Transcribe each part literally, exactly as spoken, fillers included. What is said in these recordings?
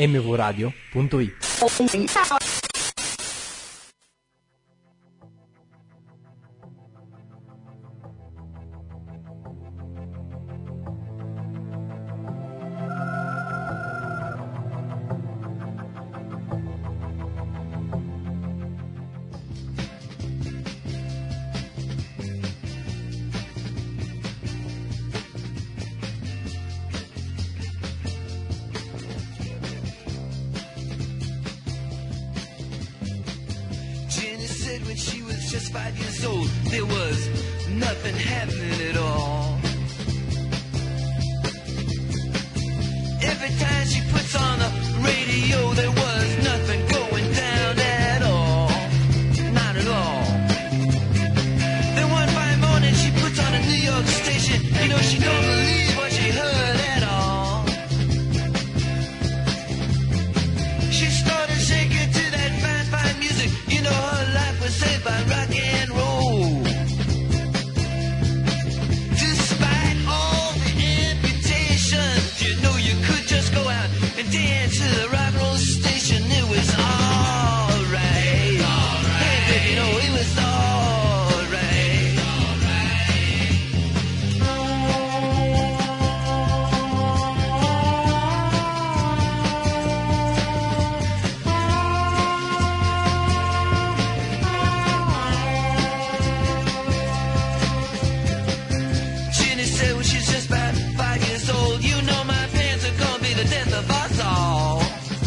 emme vu radio punto it. When she was just five years old, there was nothing happening at all. Every time she puts on the radio, there was nothing going down at all. Not at all. Then one fine morning she puts on a New York station. You know, she don't believe what she heard at all. She started shaking to that fine, fine music. You know, her life was saved by rock and roll. Despite all the invitations, you know you could just go out and dance to the rock and roll station. It was alright. Right. Hey, baby, you know it was alright. Ginny said when she's just about five years old, you know my parents are gonna be the death of us all.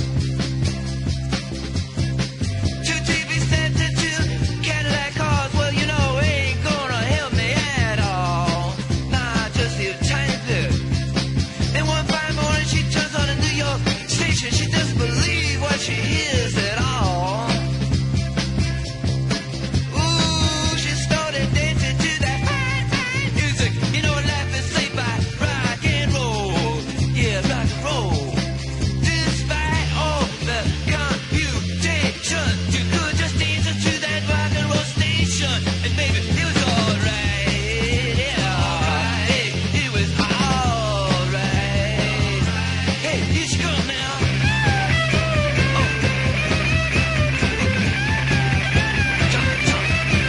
Two T V sets and two Cadillac cars, well, you know, ain't gonna help me at all. Nah, just a tiny bit. Then one fine morning she turns on a New York station. She doesn't believe what she hears at all. Ooh, she started dancing to that fine, fine music. You know, life is saved by rock and roll. Yeah, rock and roll. Despite all the confusion, you could just dance to that rock and roll station. And baby, it was alright. Yeah, alright. Hey, it was alright. Hey, here she comes now. Oh. Jump, jump.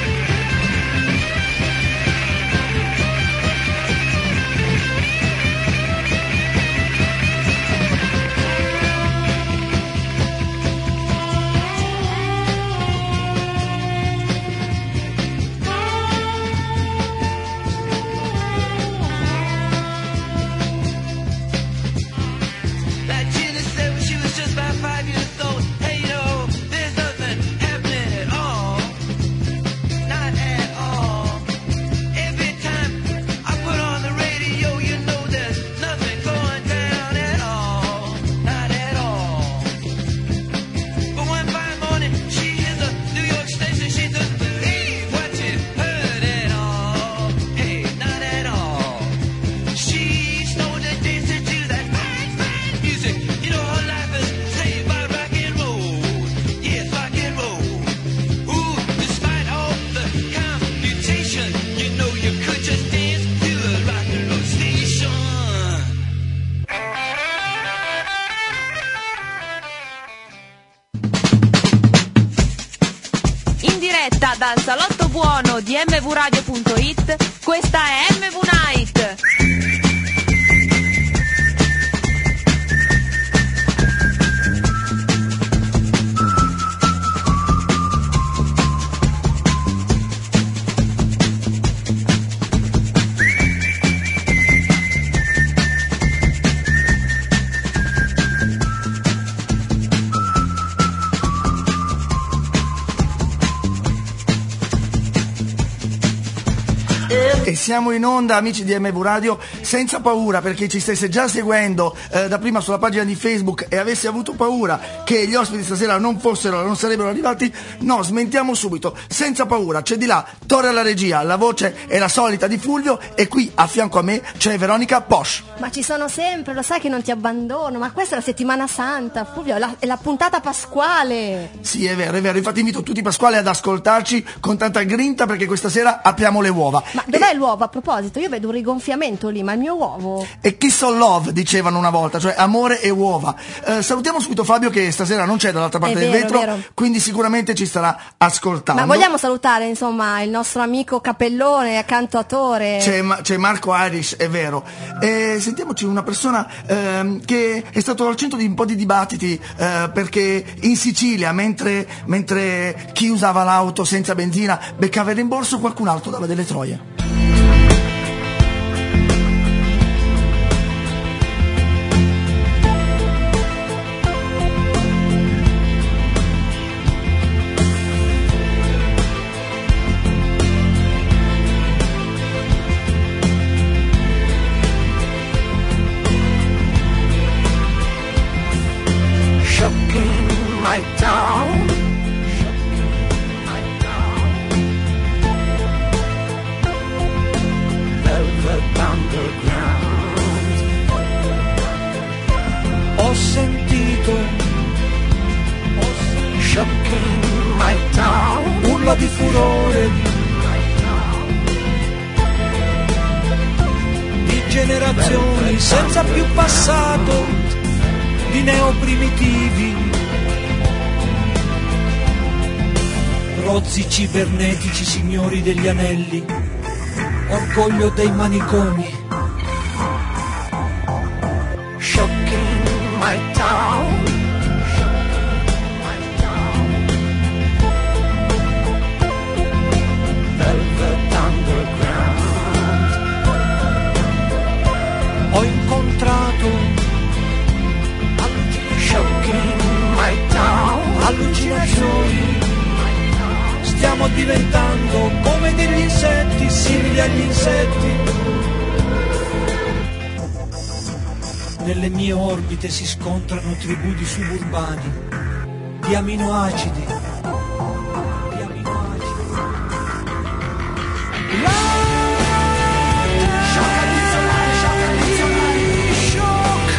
Like Ginny said when she was just about five years old, hey, you know, there's nothing happening at all. Not at all. Every time I put on the radio, you know there's nothing going down at all. Not at all. But one fine morning, she hears a New York station. She doesn't believe what she heard at all. Hey, not at all. She started dancing to that fine, fine music. You know, her life is saved by rock and roll. Yes, rock and roll. Ooh, despite all the computation, you know you could just dance to the rock and roll station. In diretta dal salotto buono di emme vu radio punto it, questa è emme vu Night. E siamo in onda, amici di emme vu Radio, senza paura, perché ci stesse già seguendo eh, da prima sulla pagina di Facebook e avessi avuto paura che gli ospiti stasera non fossero, non sarebbero arrivati. No, smentiamo subito, senza paura. C'è di là Torre alla regia, la voce è la solita di Fulvio, e qui a fianco a me c'è Veronica Posch. Ma ci sono sempre, lo sai che non ti abbandono. Ma questa è la settimana santa, Fulvio, è la, è la puntata pasquale. Sì, è vero, è vero. Infatti invito tutti i pasquali ad ascoltarci con tanta grinta, perché questa sera apriamo le uova. Ma dov'è e... l'uovo? uovo, a proposito, io vedo un rigonfiamento lì, ma il mio uovo... E kiss on love dicevano una volta, cioè amore e uova. Eh, salutiamo subito Fabio che stasera non c'è dall'altra parte È del vero, vetro, è vero. quindi sicuramente ci starà ascoltando. Ma vogliamo salutare, insomma, il nostro amico Capellone, cantautore. C'è, Ma- c'è Marco Irish, è vero. E sentiamoci una persona ehm, che è stato al centro di un po' di dibattiti eh, perché in Sicilia, mentre, mentre chi usava l'auto senza benzina beccava il rimborso, qualcun altro dava delle troie. My town, my town, velvet underground. Ho sentito, ho sentito, shocking my town, urla di furore, my town, di generazioni senza più passato, di neoprimitivi. Rozzi cibernetici, signori degli anelli, orgoglio dei manicomi. Shocking my town, my town, velvet underground. Ho incontrato shocking my town, allucinazioni. Stiamo diventando come degli insetti, simili agli insetti. Nelle mie orbite si scontrano tribù di suburbani, di aminoacidi, di aminoacidi. Shock addizionale, shock addizionale, shock.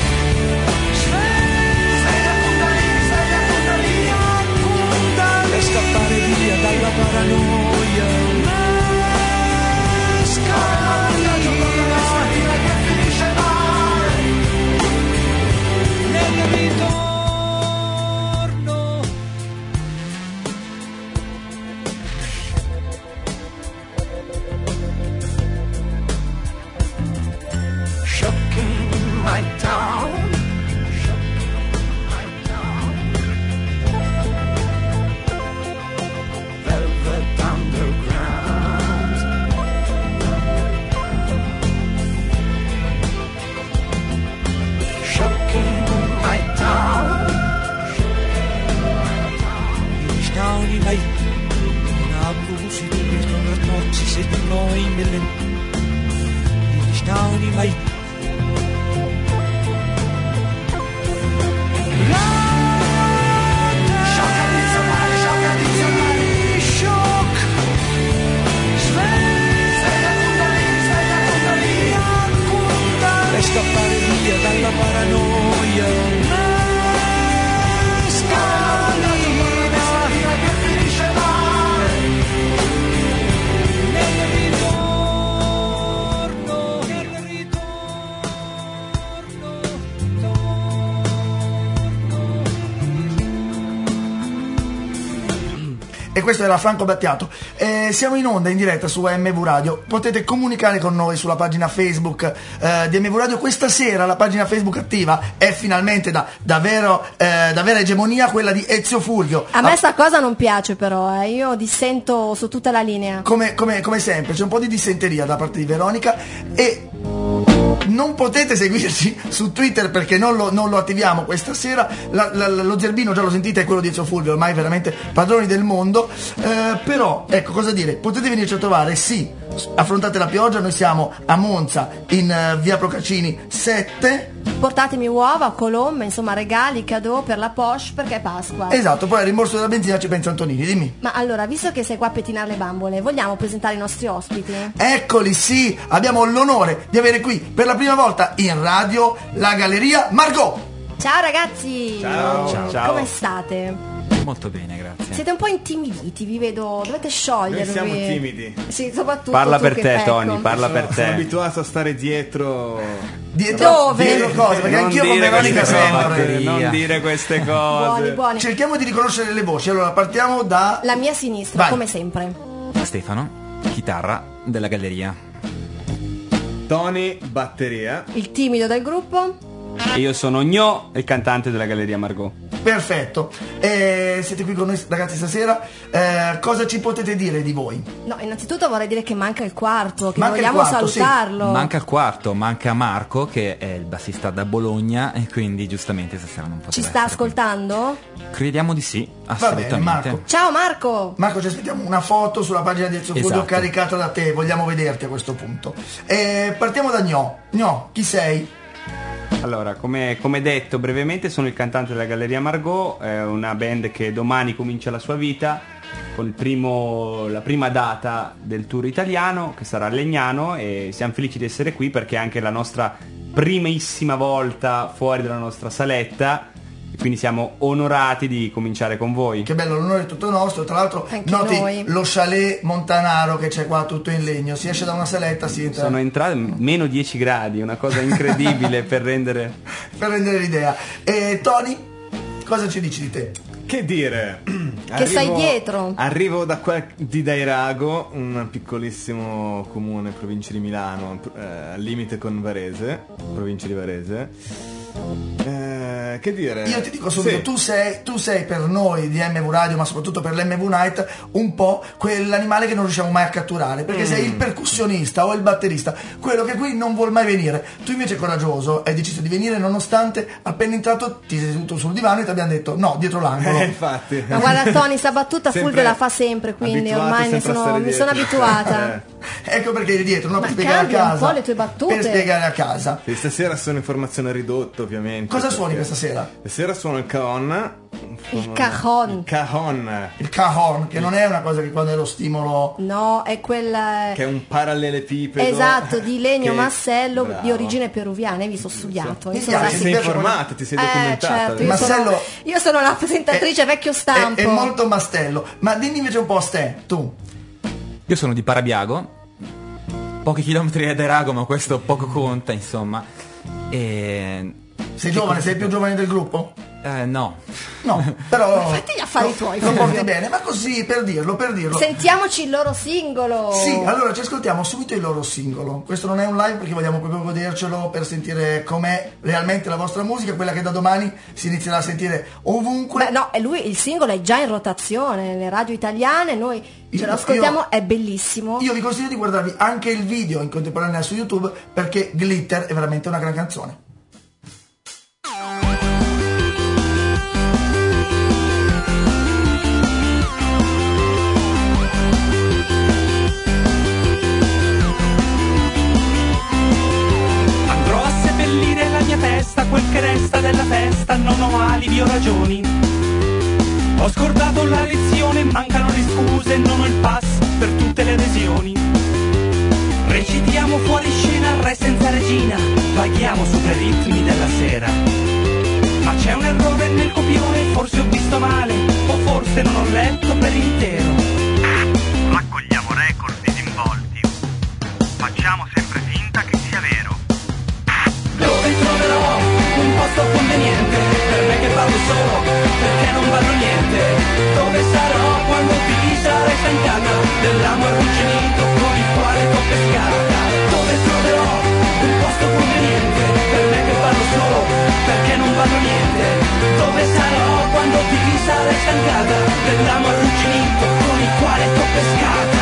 Sveglia Kundalini, sveglia Kundalini, per scappare via dalla paranoia. Scappa via che finisce mai. Nel ritorno. Shocking my town. Mai na brusi du bist unter Nord, sie sind neun Millen. Ich staune mai. Shock addizionale, shock addizionale, shock. Sveglia Kundalini, sveglia Kundalini, per scappare via dalla paranoia. E questo era Franco Battiato. Eh, siamo in onda in diretta su A M V Radio. Potete comunicare con noi sulla pagina Facebook eh, di A M V Radio. Questa sera la pagina Facebook attiva è finalmente da, davvero, eh, da vera egemonia quella di Ezio Fulvio. A me ah, sta cosa non piace però, eh. Io dissento su tutta la linea. Come, come, come sempre c'è un po' di dissenteria da parte di Veronica e non potete seguirci su Twitter perché non lo, non lo attiviamo questa sera. La, la, lo zerbino già lo sentite, è quello di Ezio Fulvio, ormai veramente padroni del mondo. Eh, però ecco, cosa dire, potete venirci a trovare, sì, affrontate la pioggia, noi siamo a Monza in uh, via Procaccini sette. Portatemi uova, colombe, insomma regali, cadeau per la Porsche perché è Pasqua. Esatto, poi al rimborso della benzina ci pensa Antonini, dimmi. Ma allora, visto che sei qua a pettinare le bambole, vogliamo presentare i nostri ospiti? Eccoli, sì, abbiamo l'onore di avere qui per la prima volta in radio la Galleria Margot. Ciao ragazzi! Ciao, ciao. Come state? Molto bene, grazie. Siete un po' intimiditi, vi vedo, dovete sciogliervi. Noi siamo timidi. Sì, soprattutto Parla tu per che- te, ecco. Tony, parla Sono, per te. sono abituato a stare dietro. Dietro, Dove? dietro cosa? Perché Non anch'io con dire Veronica queste sempre. cose, non dire queste cose. Buoni, buoni. Cerchiamo di riconoscere le voci. Allora, partiamo da. La mia sinistra, Vai. come sempre. Stefano, chitarra della galleria. Tony, batteria. Il timido del gruppo. E io sono Gno, il cantante della Galleria Margot. Perfetto. Eh, siete qui con noi ragazzi stasera. Eh, cosa ci potete dire di voi? No, innanzitutto vorrei dire che manca il quarto, che Manca il vogliamo quarto, sì. salutarlo. Manca il quarto, manca Marco che è il bassista da Bologna e quindi giustamente stasera non poteva Ci sta essere qui. ascoltando? Crediamo di sì, bene, assolutamente. Marco. Ciao Marco! Marco, ci aspettiamo una foto sulla pagina del suo Esatto. caricata da te. Vogliamo vederti a questo punto. Eh, partiamo da Gno. Gno, chi sei? Allora, come, come detto brevemente, sono il cantante della Galleria Margot, è una band che domani comincia la sua vita con il primo, la prima data del tour italiano, che sarà a Legnano, e siamo felici di essere qui perché è anche la nostra primissima volta fuori dalla nostra saletta, e quindi siamo onorati di cominciare con voi. Che bello, l'onore è tutto nostro. Tra l'altro, Anche noti noi. lo chalet montanaro che c'è qua tutto in legno. Si esce da una saletta, si entra. Sono entrate meno dieci gradi, una cosa incredibile per rendere... Per rendere l'idea. E Tony, cosa ci dici di te? Che dire? Che stai dietro. Arrivo da qua di Dairago, un piccolissimo comune, provincia di Milano, eh, al limite con Varese, provincia di Varese. Eh, che dire? Io ti dico subito, Sì. tu, sei, tu sei per noi di M V Radio, ma soprattutto per l'M V Night, un po' quell'animale che non riusciamo mai a catturare, perché sei il percussionista o il batterista, quello che qui non vuol mai venire. Tu invece coraggioso, hai deciso di venire nonostante appena entrato ti sei seduto sul divano e ti abbiamo detto no, dietro l'angolo. Eh, infatti. Ma guarda Tony, sta battuta Sempre Fulvio la fa sempre, quindi abituato ormai ne sempre a sono, stare mi sono dietro. abituata. Eh. Ecco perché eri dietro, no? Ma Per spiegare a cambia un casa. po' le tue battute. Per spiegare a casa. Sì, stasera sono in formazione ridotta, ovviamente. Cosa perché- suoni questa sera? Stasera suono il cajon. Il cajon. Il cajon, Il cajon, che non è una cosa che quando è lo stimolo. No, è quella... che è un parallelepipedo. Esatto, di legno che- massello Bravo. di origine peruviana, vi sono studiato. Mi Io sono, piace, la... Ti sei piace informata, ti sei Eh, documentata. certo, io, Massello- sono, io sono la presentatrice vecchio stampo. È, è molto mastello. Ma dimmi invece un po' Ste, tu. Io sono di Parabiago, pochi chilometri da Dairago, ma questo poco conta, insomma. E... Sei giovane, sei il più giovane del gruppo? Eh, no. No, però. Fatti gli affari tuoi, Lo Fulvio. porti bene, ma così per dirlo, per dirlo. Sentiamoci il loro singolo. Sì, allora ci ascoltiamo subito il loro singolo. Questo non è un live perché vogliamo proprio godercelo per sentire com'è realmente la vostra musica, quella che da domani si inizierà a sentire ovunque. Beh, no, è lui, il singolo è già in rotazione nelle radio italiane, noi ce Io- lo ascoltiamo, io- è bellissimo. Io vi consiglio di guardarvi anche il video in contemporanea su YouTube perché Glitter è veramente una gran canzone. Andrò a seppellire la mia testa, quel che resta della festa, non ho alibi o ragioni. Ho scordato la lezione, mancano le scuse, non ho il pass per tutte le lesioni. Recitiamo fuori scena, re senza regina, vaghiamo sopra i ritmi della sera. Ma c'è un errore nel copione, forse ho visto male, o forse non ho letto per intero. Raccogliamo record disinvolti. Facciamo sempre finta che sia vero. Dove troverò un posto conveniente per me che parlo solo, perché non parlo niente? Dove sarò quando ti sarai stancata dell'amo arrugginito con il quale t'ho pescata? Dove troverò un posto conveniente per me che parlo solo, perché non parlo niente? Dove sarò quando ti sarai stancata dell'amo arrugginito con il quale t'ho pescata?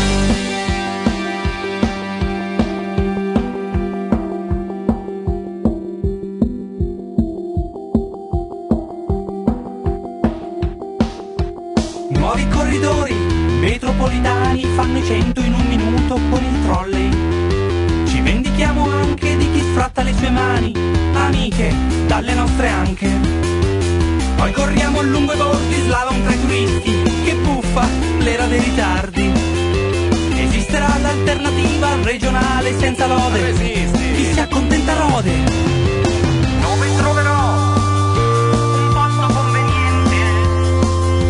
Nuovi corridori metropolitani fanno i cento in un minuto con il trolley. Ci vendichiamo anche di chi sfratta le sue mani, amiche, dalle nostre anche. Poi corriamo lungo i bordi, slalom tra i turisti, che buffa l'era dei ritardi. Esisterà l'alternativa regionale senza lode, chi si accontenta rode. Dove troverò un posto conveniente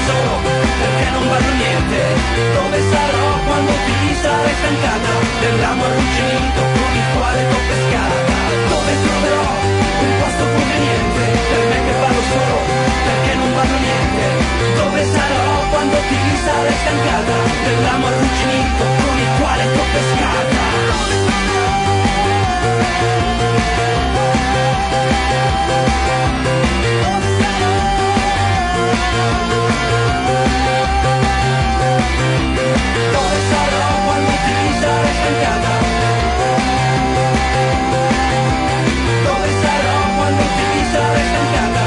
solo, perché non vado niente. Dove sarò quando ti sarai stancata dell'amore infinito con il quale t'ho pescata? Dove troverò un posto conveniente per me che vado solo, perché non vado niente. Dove sarò quando ti sarai stancata dell'amore infinito con il quale t'ho pescata? Dove sarò quando ti sarai stancata? Dove sarò quando ti sarai stancata?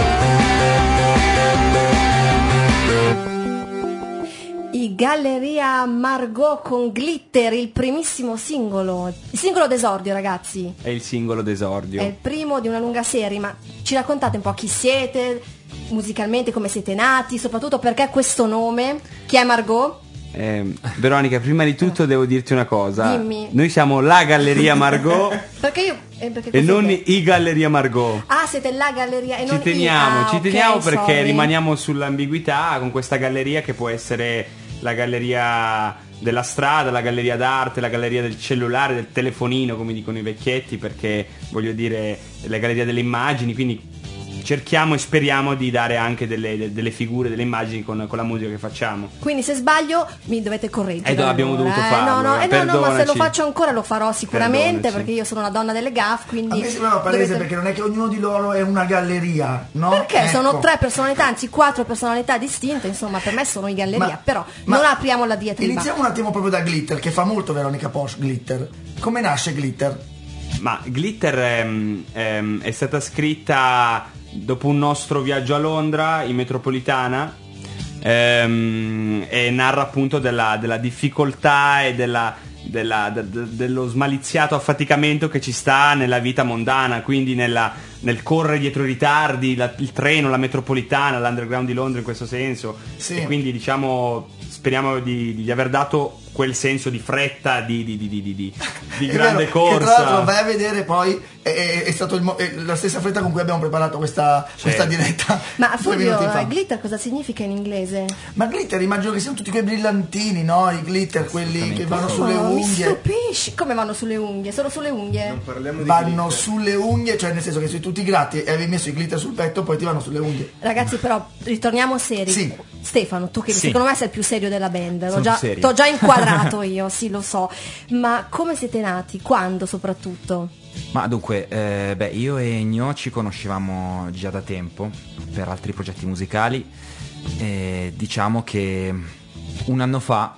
I Galleria Margot con Glitter, il primissimo singolo, il singolo d'esordio, ragazzi. È il singolo d'esordio. È il primo di una lunga serie, ma ci raccontate un po' chi siete, musicalmente come siete nati, soprattutto perché questo nome, chi è Margot? Eh, Veronica, prima di tutto devo dirti una cosa. Dimmi. Noi siamo la Galleria Margot Perché io... eh, perché e così non siete? i Galleria Margot. Ah, siete la Galleria e non Ci teniamo, i... ah, ci ok, teniamo perché sorry. rimaniamo sull'ambiguità con questa galleria che può essere la galleria della strada, la galleria d'arte, la galleria del cellulare, del telefonino, come dicono i vecchietti, perché voglio dire la galleria delle immagini, quindi cerchiamo e speriamo di dare anche delle, delle figure, delle immagini con, con la musica che facciamo. Quindi se sbaglio mi dovete correggere. Eh, no, abbiamo allora, dovuto eh. farlo, No, no, eh, eh, no, no, ma se lo perdonaci. faccio ancora lo farò sicuramente, Perdonaci. perché io sono una donna delle gaff, A quindi... me sembrava palese dovete- perché non è che ognuno di loro è una galleria, no? Perché Ecco. sono tre personalità, anzi quattro personalità distinte, insomma per me sono i Galleria, Ma- però ma- non apriamo la diatriba. Iniziamo un attimo proprio da Glitter, che fa molto Veronica Posch, Glitter. Come nasce Glitter? Ma Glitter ehm, ehm, è stata scritta dopo un nostro viaggio a Londra in metropolitana, ehm, e narra appunto della, della difficoltà e della, della- de- de- dello smaliziato affaticamento che ci sta nella vita mondana, quindi nella- nel correre dietro i ritardi, la- il treno, la metropolitana, l'underground di Londra in questo senso. Sì. E quindi diciamo speriamo di, di aver dato quel senso di fretta, di, di, di, di, di, di È grande vero, corsa. che tra l'altro vai a vedere poi è, è- è stato il mo- è la stessa fretta con cui abbiamo preparato questa, questa diretta Ma due Fulvio, minuti fa. eh, glitter cosa significa in inglese? Ma glitter immagino che siano tutti quei brillantini, no? I glitter, quelli che vanno sulle Oh, mi unghie. stupisci. Come vanno sulle unghie? Solo sulle unghie? Parliamo di Vanno glitter. sulle unghie, cioè nel senso che sei tutti gratti e avevi messo i glitter sul petto, poi ti vanno sulle unghie. Ragazzi, però ritorniamo seri. Sì. Stefano, tu che Sì. secondo me sei il più serio della band, l'ho Sono già, più serio. t'ho già inquadrato io, sì, lo so. Ma come siete nati? Quando soprattutto? Ma dunque, eh, beh, io e Ennio ci conoscevamo già da tempo per altri progetti musicali e diciamo che un anno fa,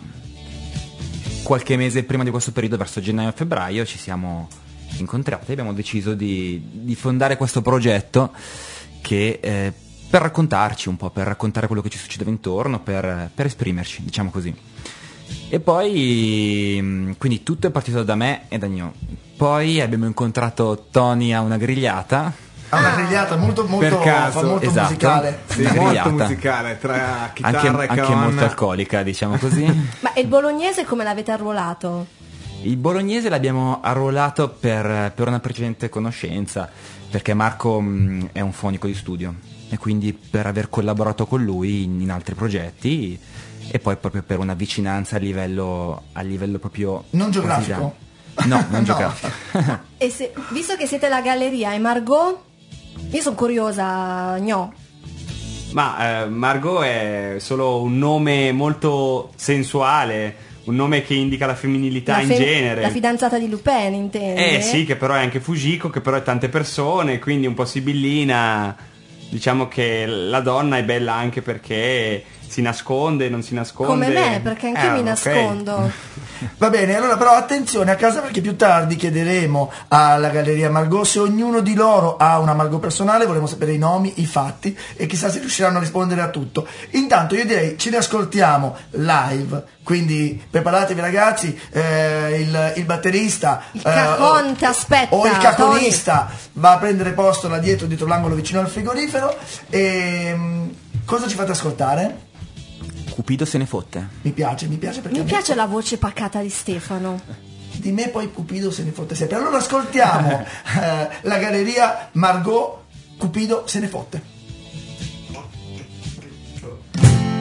qualche mese prima di questo periodo, verso gennaio-febbraio, ci siamo incontrati e abbiamo deciso di, di fondare questo progetto che eh, per raccontarci un po', per raccontare quello che ci succedeva intorno, per, per esprimerci, diciamo così. E poi, mh, quindi tutto è partito da me e da Ennio. Poi abbiamo incontrato Tony a una grigliata. Ha una grigliata molto molto, Per caso, fa molto esatto. musicale. Sì, Una molto grigliata. musicale tra chitarra Anche, e anche cavanna. molto alcolica, diciamo così. Ma il bolognese come l'avete arruolato? Il bolognese l'abbiamo arruolato per, per una precedente conoscenza, perché Marco mh, è un fonico di studio e quindi per aver collaborato con lui in, in altri progetti e poi proprio per una vicinanza a livello, a livello proprio... Non geografico? quasi da- No, non No. geografico. E se, visto che siete la Galleria e Margot, io sono curiosa, Gno. Ma eh, Margot è solo un nome molto sensuale, un nome che indica la femminilità La in fe- genere. La fidanzata di Lupin, intende? Eh sì, che però è anche Fujiko, che però è tante persone, quindi un po' sibillina. Diciamo che la donna è bella anche perché si nasconde, non si nasconde. Come me, perché anche Eh, mi ok. nascondo. Va bene, allora però attenzione a casa perché più tardi chiederemo alla Galleria Margot se ognuno di loro ha una Margot personale, vorremmo sapere i nomi, i fatti e chissà se riusciranno a rispondere a tutto. Intanto io direi ci riascoltiamo live, quindi preparatevi ragazzi, eh, il, il batterista Il eh, cajon ti o- aspetta, o il caconista va a prendere posto là dietro, dietro l'angolo vicino al frigorifero e mm, cosa ci fate ascoltare? Cupido se ne fotte. Mi piace, mi piace perché Mi a me- piace la voce pacata di Stefano. di me poi Cupido se ne fotte sempre. Allora ascoltiamo eh, la Galleria Margot, Cupido se ne fotte.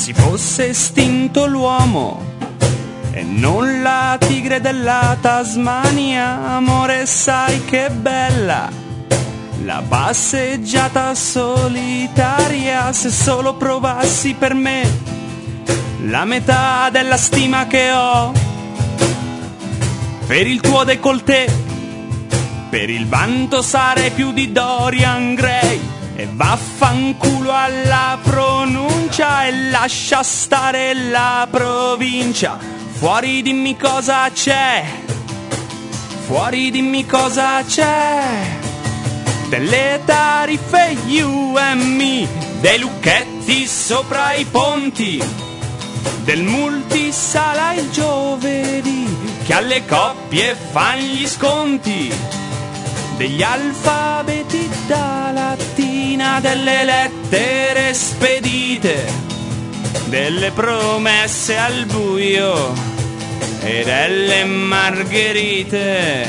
si fosse estinto l'uomo e non la tigre della Tasmania, amore, sai che bella la passeggiata solitaria, se solo provassi per me la metà della stima che ho per il tuo décolleté, per il vanto sarei più di Dorian Gray. E vaffanculo alla pronuncia e lascia stare la provincia. Fuori dimmi cosa c'è, fuori dimmi cosa c'è, delle tariffe you and me, dei lucchetti sopra i ponti, del multisala il giovedì, che alle coppie fan gli sconti, degli alfabeti da lattina, delle lettere spedite, delle promesse al buio e delle margherite.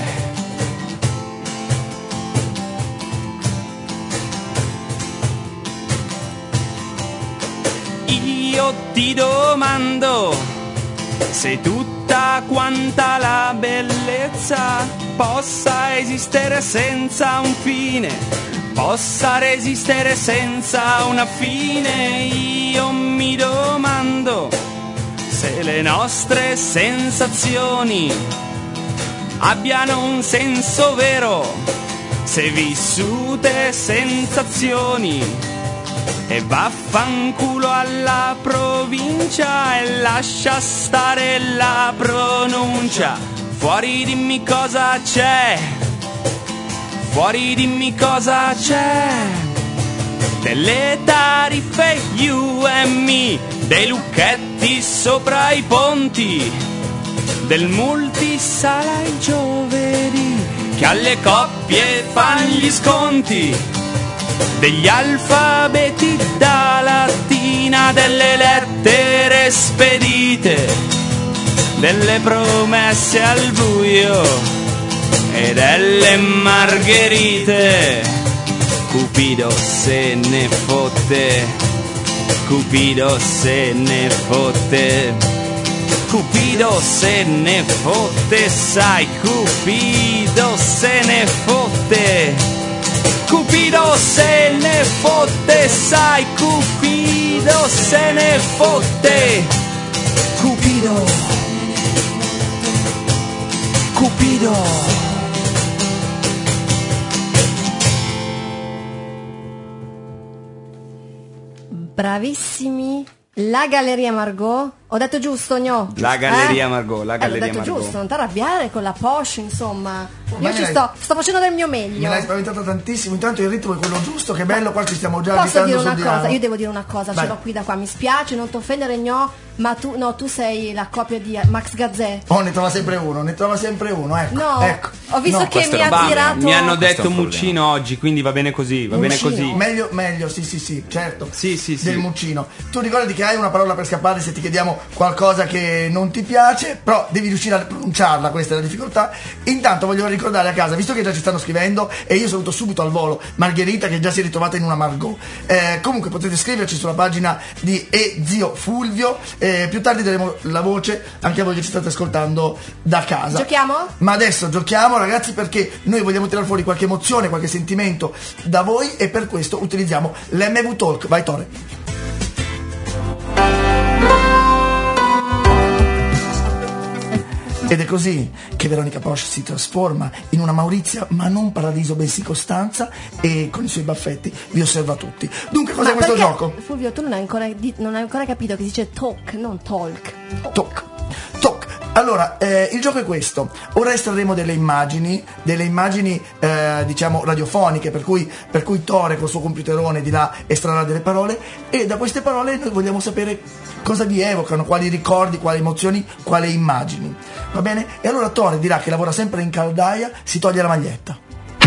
Io ti domando se tutta quanta la bellezza possa esistere senza un fine, possa resistere senza una fine. Io mi domando se le nostre sensazioni abbiano un senso vero, se vissute sensazioni. E vaffanculo alla provincia e lascia stare la pronuncia. Fuori dimmi cosa c'è, fuori dimmi cosa c'è, delle tariffe you and me, dei lucchetti sopra i ponti, del multisala il giovedì, che alle coppie fan gli sconti, degli alfabeti da lattina, delle lettere spedite, delle promesse al buio e delle margherite. Cupido se ne fotte, Cupido se ne fotte, Cupido se ne fotte, sai, Cupido se ne fotte, Cupido se ne fotte, sai, Cupido se ne fotte, Cupido, Cupido. Bravissimi. La Galleria Margot. Ho detto giusto, Gno? La Galleria Eh? Margot, la Eh, Galleria l'ho detto Margot. giusto, non ti arrabbiare con la Porsche, insomma. Ma Io ci lei- sto, sto facendo del mio Me meglio. l'hai spaventata tantissimo, intanto il ritmo è quello giusto, che bello, qua ci stiamo già Posso agitando dire sul una cosa? divano. Io devo dire una cosa, Vai. ce l'ho qui da qua. Mi spiace non ti offendere, Gno, ma tu, no, tu sei la copia di Max Gazzè. Oh, ne trova sempre uno, ne trova sempre uno, ecco. No, ecco. ho visto No, che Questo mi è ha roba- tirato. Mi hanno Questo è detto un problema. Muccino oggi, quindi va bene così, va bene Muccino? così. Meglio, meglio, sì, sì, sì, certo. Sì, sì, sì. Del Muccino. Tu ricordati che hai una parola per scappare se ti chiediamo qualcosa che non ti piace, però devi riuscire a pronunciarla, questa è la difficoltà. Intanto voglio ricordare a casa, visto che già ci stanno scrivendo, e io saluto subito al volo Margherita che già si è ritrovata in una Margot. Eh, comunque potete scriverci sulla pagina di E Zio Fulvio, eh, più tardi daremo la voce anche a voi che ci state ascoltando da casa. Giochiamo? Ma adesso giochiamo, ragazzi, perché noi vogliamo tirare fuori qualche emozione, qualche sentimento da voi e per questo utilizziamo l'M V Talk. Vai Tore. Ed è così che Veronica Porsche si trasforma in una Maurizia, ma non Paradiso bensì Costanza, e con i suoi baffetti vi osserva tutti. Dunque cos'è Ma questo perché, gioco? Fulvio, tu non hai ancora, di- non hai ancora capito che si dice talk, non talk. Toc, toc. Allora, eh, il gioco è questo. Ora estrarremo delle immagini, delle immagini eh, diciamo radiofoniche, per cui, per cui Tore col suo computerone di là estrarrà delle parole, e da queste parole noi vogliamo sapere cosa vi evocano, quali ricordi, quali emozioni, quali immagini. Va bene? E allora Tore dirà che lavora sempre in caldaia, si toglie la maglietta.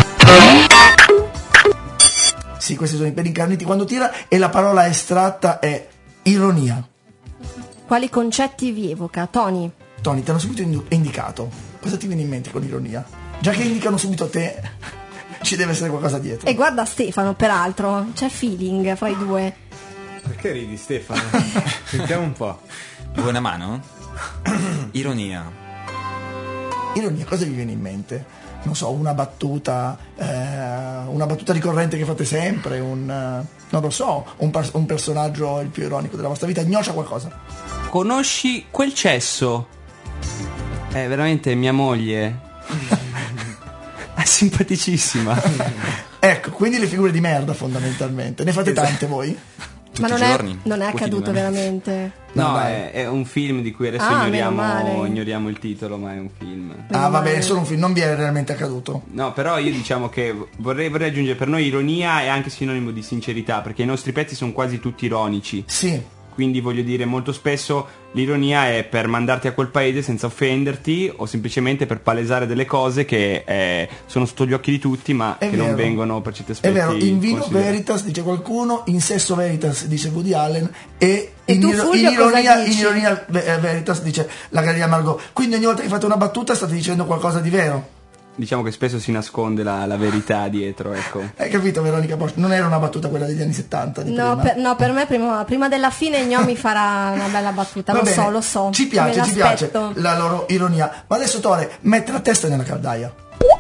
Sì, questi sono i peli incarniti quando tira, e la parola estratta è ironia. Quali concetti vi evoca, Tony? Tony, ti hanno subito indi- indicato. Cosa ti viene in mente con ironia? Già che indicano subito a te, ci deve essere qualcosa dietro. E guarda Stefano, peraltro, c'è feeling fra i due. Perché ridi, Stefano? Sentiamo un po'. Vuoi una mano? Ironia. Ironia, cosa vi viene in mente? Non so, una battuta, eh, una battuta ricorrente che fate sempre, un, eh, non lo so, un, par- un personaggio il più ironico della vostra vita, gnoccia qualcosa. Conosci quel cesso? È veramente mia moglie. È simpaticissima. Ecco, quindi le figure di merda fondamentalmente. Ne fate tante voi? Tutti Ma non i è, giorni. non è accaduto quotidianamente. veramente. No, No, è, è un film di cui adesso Ah, ignoriamo, meno male. ignoriamo il titolo, ma è un film. Ah, va male. bene, solo un film, non vi è realmente accaduto. No, però io diciamo che vorrei, vorrei aggiungere, per noi ironia è anche sinonimo di sincerità, perché i nostri pezzi sono quasi tutti ironici. Sì. Quindi voglio dire, molto spesso l'ironia è per mandarti a quel paese senza offenderti o semplicemente per palesare delle cose che eh, sono sotto gli occhi di tutti ma È che vero. non vengono per certi È aspetti vero, in vino considerati. veritas dice qualcuno, in sesso veritas dice Woody Allen e, E in, tu, iro- Fulvio, in ironia, cosa dici? in ironia ve- eh, veritas dice la Galleria Margot. Quindi ogni volta che fate una battuta state dicendo qualcosa di vero. Diciamo che spesso si nasconde la, la verità dietro, ecco. Hai capito, Veronica Bosch? Non era una battuta quella degli anni settanta di No prima. per, no, per me prima, prima della fine Gno mi farà una bella battuta, Va lo bene, so, lo so. Ci piace, me ci piace l'aspetto. la loro ironia. Ma adesso Tore, mette la testa nella caldaia.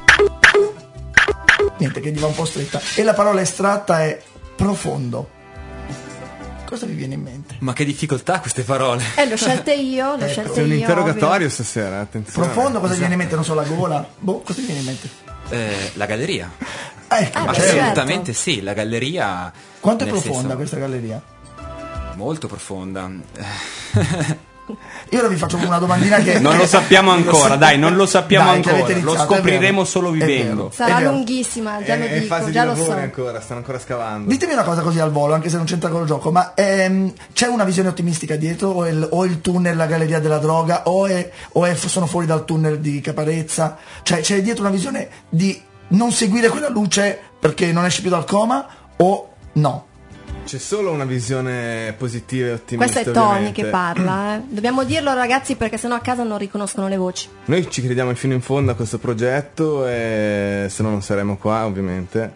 Niente, che gli va un po' stretta. E la parola estratta è profondo. Cosa vi viene in mente? Ma che difficoltà queste parole. Eh, l'ho scelte io, l'ho Ecco. scelte C'è un io. interrogatorio ovvio. stasera, attenzione. Profondo, cosa vi viene in mente? Non so, la gola? Boh, cosa vi viene in mente? Eh, la galleria. Ecco, Ah, beh, certo. Assolutamente sì, la galleria. Quanto è nel profonda senso, questa galleria? Molto profonda. Io ora vi faccio una domandina che Non lo sappiamo ancora, dai, non lo sappiamo Dai, che avete ancora, lo iniziato, è scopriremo vero. solo È vivendo. vero. Sarà È vero. lunghissima, già È, lo è in dico, fase di già lo lavori so. ancora, stanno ancora scavando. Ditemi una cosa così al volo, anche se non c'entra con il gioco, ma ehm, c'è una visione ottimistica dietro? O, è il, o il tunnel, la galleria della droga, o, è, o è- sono fuori dal tunnel di Caparezza? Cioè c'è dietro una visione di non seguire quella luce perché non esci più dal coma, o no? C'è solo una visione positiva e ottimista. Questo è Tony ovviamente. che parla, eh. Dobbiamo dirlo ragazzi perché sennò a casa non riconoscono le voci. Noi ci crediamo fino in fondo a questo progetto e se no non saremo qua ovviamente.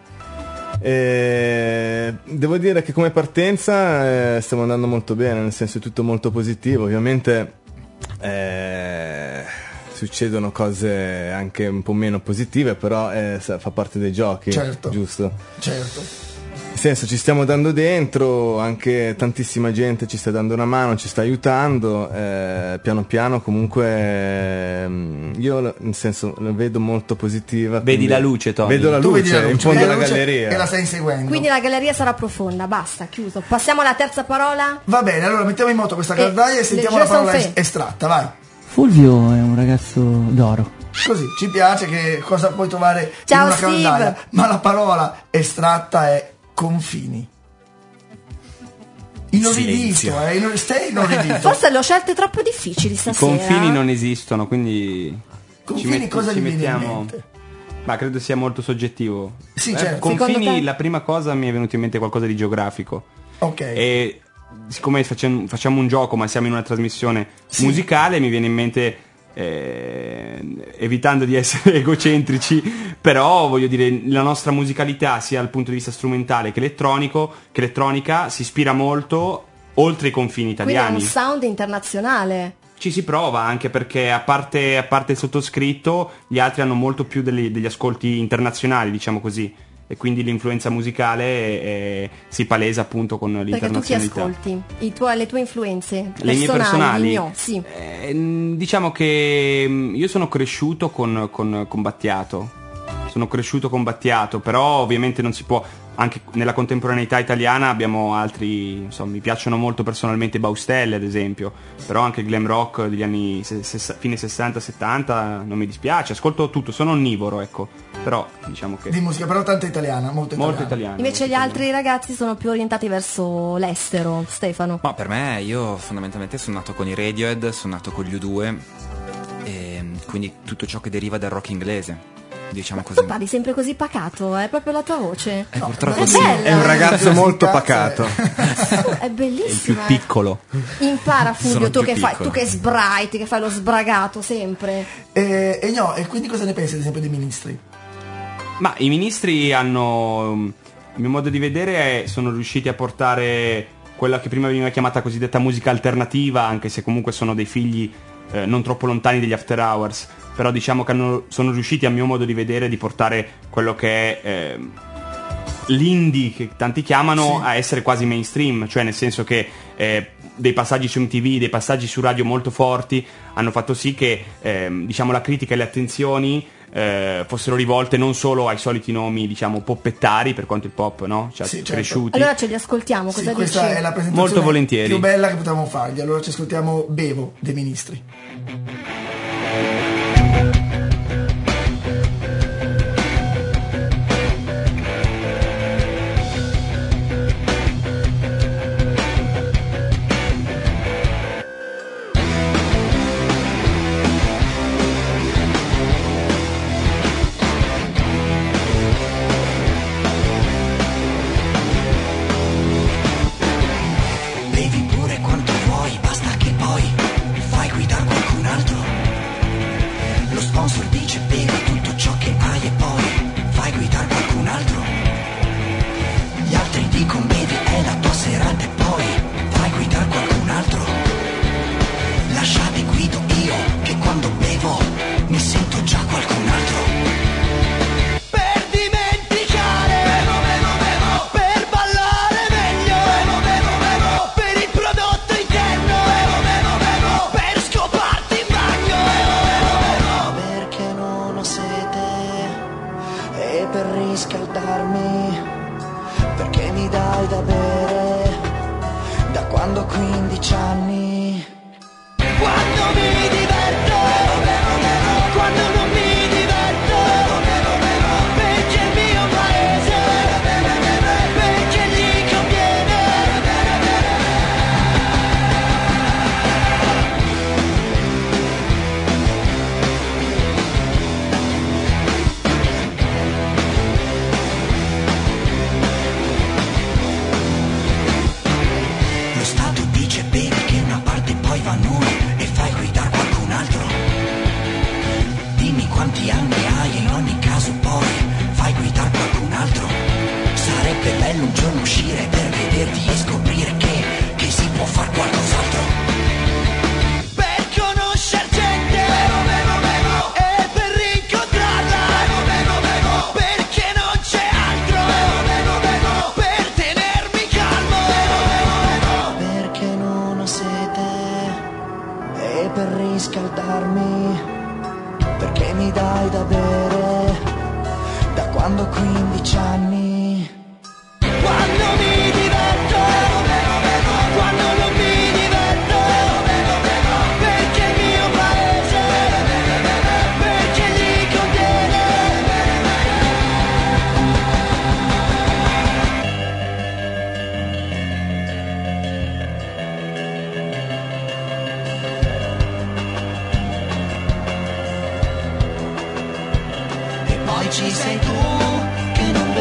E devo dire che come partenza eh, stiamo andando molto bene, nel senso è tutto molto positivo. Ovviamente eh, succedono cose anche un po' meno positive, però eh, sa- fa parte dei giochi, Certo. giusto? Certo. Nel senso ci stiamo dando dentro, anche tantissima gente ci sta dando una mano, ci sta aiutando, eh, piano piano comunque ehm, io nel senso la vedo molto positiva. Vedi quindi la luce, Tony. Vedo la Tu luce, vedi la luce, in fondo vedi la alla luce galleria. e la stai inseguendo. Quindi la galleria sarà profonda, basta, chiuso. Passiamo alla terza parola. Va bene, allora mettiamo in moto questa E caldaia e sentiamo la le jeux parola sont es- faits. estratta, vai. Fulvio è un ragazzo d'oro. Così, ci piace che cosa puoi trovare Ciao, in una Steve. caldaia, ma la parola estratta è confini. Inorridito, Silenzio. eh, inor- stai inorridito. Forse le ho scelte troppo difficili I stasera. confini non esistono, quindi Confini ci, met- cosa ci gli viene in mettiamo. mente? Ma credo sia molto soggettivo. Sì, Eh, certo. Confini, Secondo te? la prima cosa mi è venuto in mente qualcosa di geografico. Ok. E siccome facciamo, facciamo un gioco ma siamo in una trasmissione Sì. musicale, mi viene in mente, eh, evitando di essere egocentrici, però voglio dire, la nostra musicalità sia dal punto di vista strumentale che elettronico, che elettronica, si ispira molto oltre i confini Quindi è italiani. un sound internazionale. Ci si prova, anche perché a parte, a parte il sottoscritto, gli altri hanno molto più degli, degli ascolti internazionali, diciamo così, e quindi l'influenza musicale eh, si palesa appunto con Perché tu chi l'internazionalità. ascolti? I tuoi- le tue influenze Le mie personali? di Gno, sì. Eh, mh, diciamo che mh, io sono cresciuto con, con, con Battiato. Sono cresciuto con Battiato, però ovviamente non si può. Anche nella contemporaneità italiana abbiamo altri, insomma, mi piacciono molto personalmente Baustelle ad esempio, però anche il glam rock degli anni se- se- fine sessanta settanta non mi dispiace, ascolto tutto, sono onnivoro, ecco, però diciamo che Di musica, però tanta italiana, molto italiana. molto italiano. Invece molto gli italiano. altri ragazzi sono più orientati verso l'estero, Stefano. Ma per me, io fondamentalmente sono nato con i Radiohead, sono nato con gli U due, e quindi tutto ciò che deriva dal rock inglese, diciamo così. Tu parli sempre così pacato, è proprio la tua voce. Eh, purtroppo è sì. bella. È un ragazzo Si molto incazza, pacato. È È il più bellissima. piccolo. Impara Sono Fulvio, il tu più che, fai, piccolo. tu che sbraiti, che fai lo sbragato sempre. E, e no, e quindi cosa ne pensi ad esempio dei ministri? Ma i ministri hanno, il mio modo di vedere è, sono riusciti a portare quella che prima veniva chiamata cosiddetta musica alternativa, anche se comunque sono dei figli eh, non troppo lontani degli After Hours, però diciamo che hanno, sono riusciti, a mio modo di vedere, di portare quello che è eh, l'indie, che tanti chiamano, sì, a essere quasi mainstream, cioè nel senso che eh, dei passaggi su M T V, dei passaggi su radio molto forti hanno fatto sì che eh, diciamo la critica e le attenzioni eh, fossero rivolte non solo ai soliti nomi, diciamo, poppettari, per quanto il pop, no? Cioè, sì, certo, cresciuti. Allora ce li ascoltiamo, cosa sì, dici? questa è la presentazione molto volentieri più bella che potevamo fargli. Allora ci ascoltiamo Bevo dei Ministri. Ci sei tu che non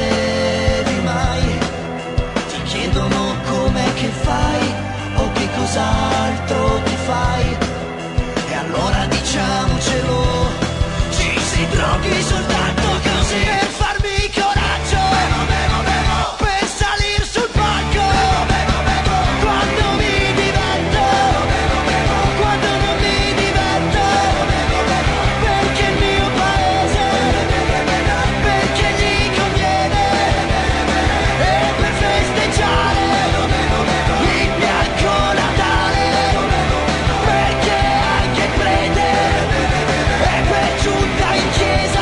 bevi mai, ti chiedono com'è che fai o che cos'altro ti fai, e allora diciamocelo, ci si droghi soltanto così per farmi coraggio, bevo, bevo, bevo, per salir sul palco, bevo, bevo, bevo, quando mi diverto, bevo, bevo, bevo, quando non mi diverto, bevo, bevo, bevo, perché il mio paese, perché gli conviene, e per festeggiare il bianco Natale, perché anche il prete è per giunta in chiesa.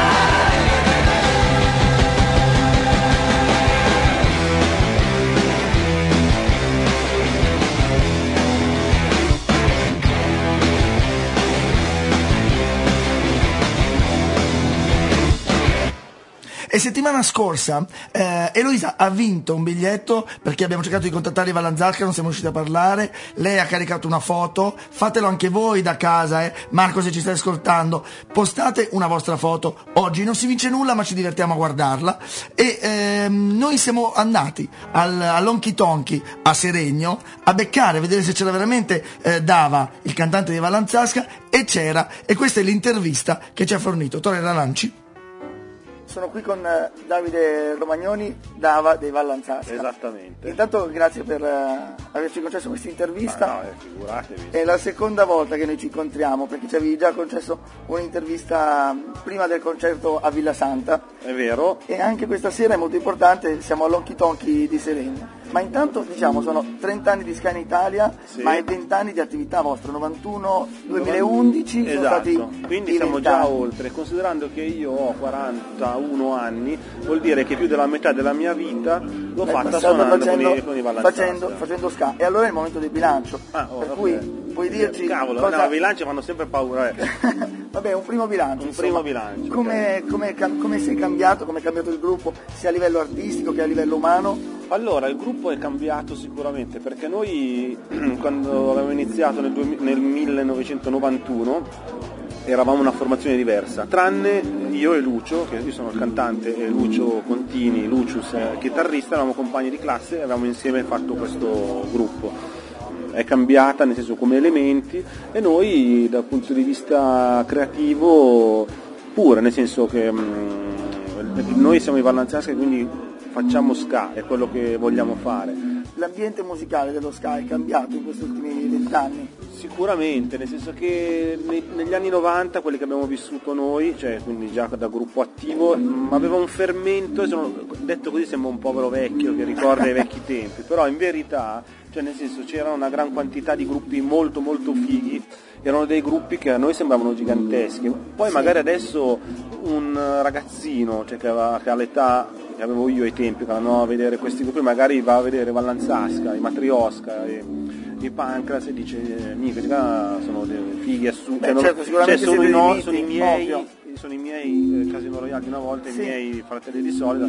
E settimana scorsa eh, Eloisa ha vinto un biglietto, perché abbiamo cercato di contattare Iva Lanzasca, non siamo riusciti a parlare. Lei ha caricato una foto, fatelo anche voi da casa, eh. Marco, se ci stai ascoltando, postate una vostra foto. Oggi non si vince nulla, ma ci divertiamo a guardarla. E ehm, noi siamo andati al, all'Honky Tonky a Seregno a beccare, a vedere se c'era veramente eh, Dava, il cantante di Iva Lanzasca, e c'era, e questa è l'intervista che ci ha fornito Tore Ralanci. sono qui con eh, Davide Romagnoni, Dava dei Vallanzasca. Esattamente. Intanto grazie per eh, averci concesso questa intervista. Ma no, eh, figuratevi. È la seconda volta che noi ci incontriamo, perché ci avevi già concesso un'intervista prima del concerto a Villa Santa. È vero. E anche questa sera è molto importante, siamo all'Honky Tonky di Serena. Ma intanto diciamo sono trenta anni di Sky in Italia, Sì. ma è venti anni di attività vostra, novantuno duemilaundici sono Esatto, stati quindi i siamo venti già anni. oltre, considerando che io ho quarantuno anni, vuol dire che più della metà della mia vita l'ho L'hai fatta passata suonando facendo, con i, con i Vallanzasca. facendo, facendo ska. E allora è il momento del bilancio, Ah, oh, per ok. cui puoi dirci Cavolo, cosa... no, i bilanci fanno sempre paura, eh. Vabbè, un primo bilancio. Un insomma. primo bilancio, Come, come, cam- come sei cambiato, come è cambiato il gruppo, sia a livello artistico che a livello umano? Allora, il gruppo è cambiato sicuramente, perché noi quando avevamo iniziato nel, duemila nel millenovecentonovantuno eravamo una formazione diversa, tranne io e Lucio, che io sono il cantante, e Lucio Contini, Lucius è il chitarrista, eravamo compagni di classe e avevamo insieme fatto questo gruppo. È cambiata nel senso come elementi, e noi dal punto di vista creativo pure, nel senso che mh, noi siamo i Vallanzasca, quindi facciamo ska, è quello che vogliamo fare. L'ambiente musicale dello ska è cambiato in questi ultimi vent'anni? Sicuramente, nel senso che nei- negli anni novanta, quelli che abbiamo vissuto noi, cioè quindi già da gruppo attivo, mh, aveva un fermento, e sono, detto così sembra un povero vecchio che ricorda i vecchi tempi, però in verità, cioè nel senso, c'era una gran quantità di gruppi molto molto fighi, erano dei gruppi che a noi sembravano giganteschi, poi Sì. magari adesso un ragazzino, cioè che, aveva, che ha l'età che avevo io ai tempi, che andavo a vedere questi gruppi, magari va a vedere Vallanzasca, i Matriosca, i, i Pancras, e dice eh, mica, sono dei fighi assurdi, Beh, cioè, non- certo, sicuramente cioè, sono, i siete no- divisi, sono i miei, ovvio. sono i miei eh, Casino Royale di una volta, Sì. i miei fratelli di solida.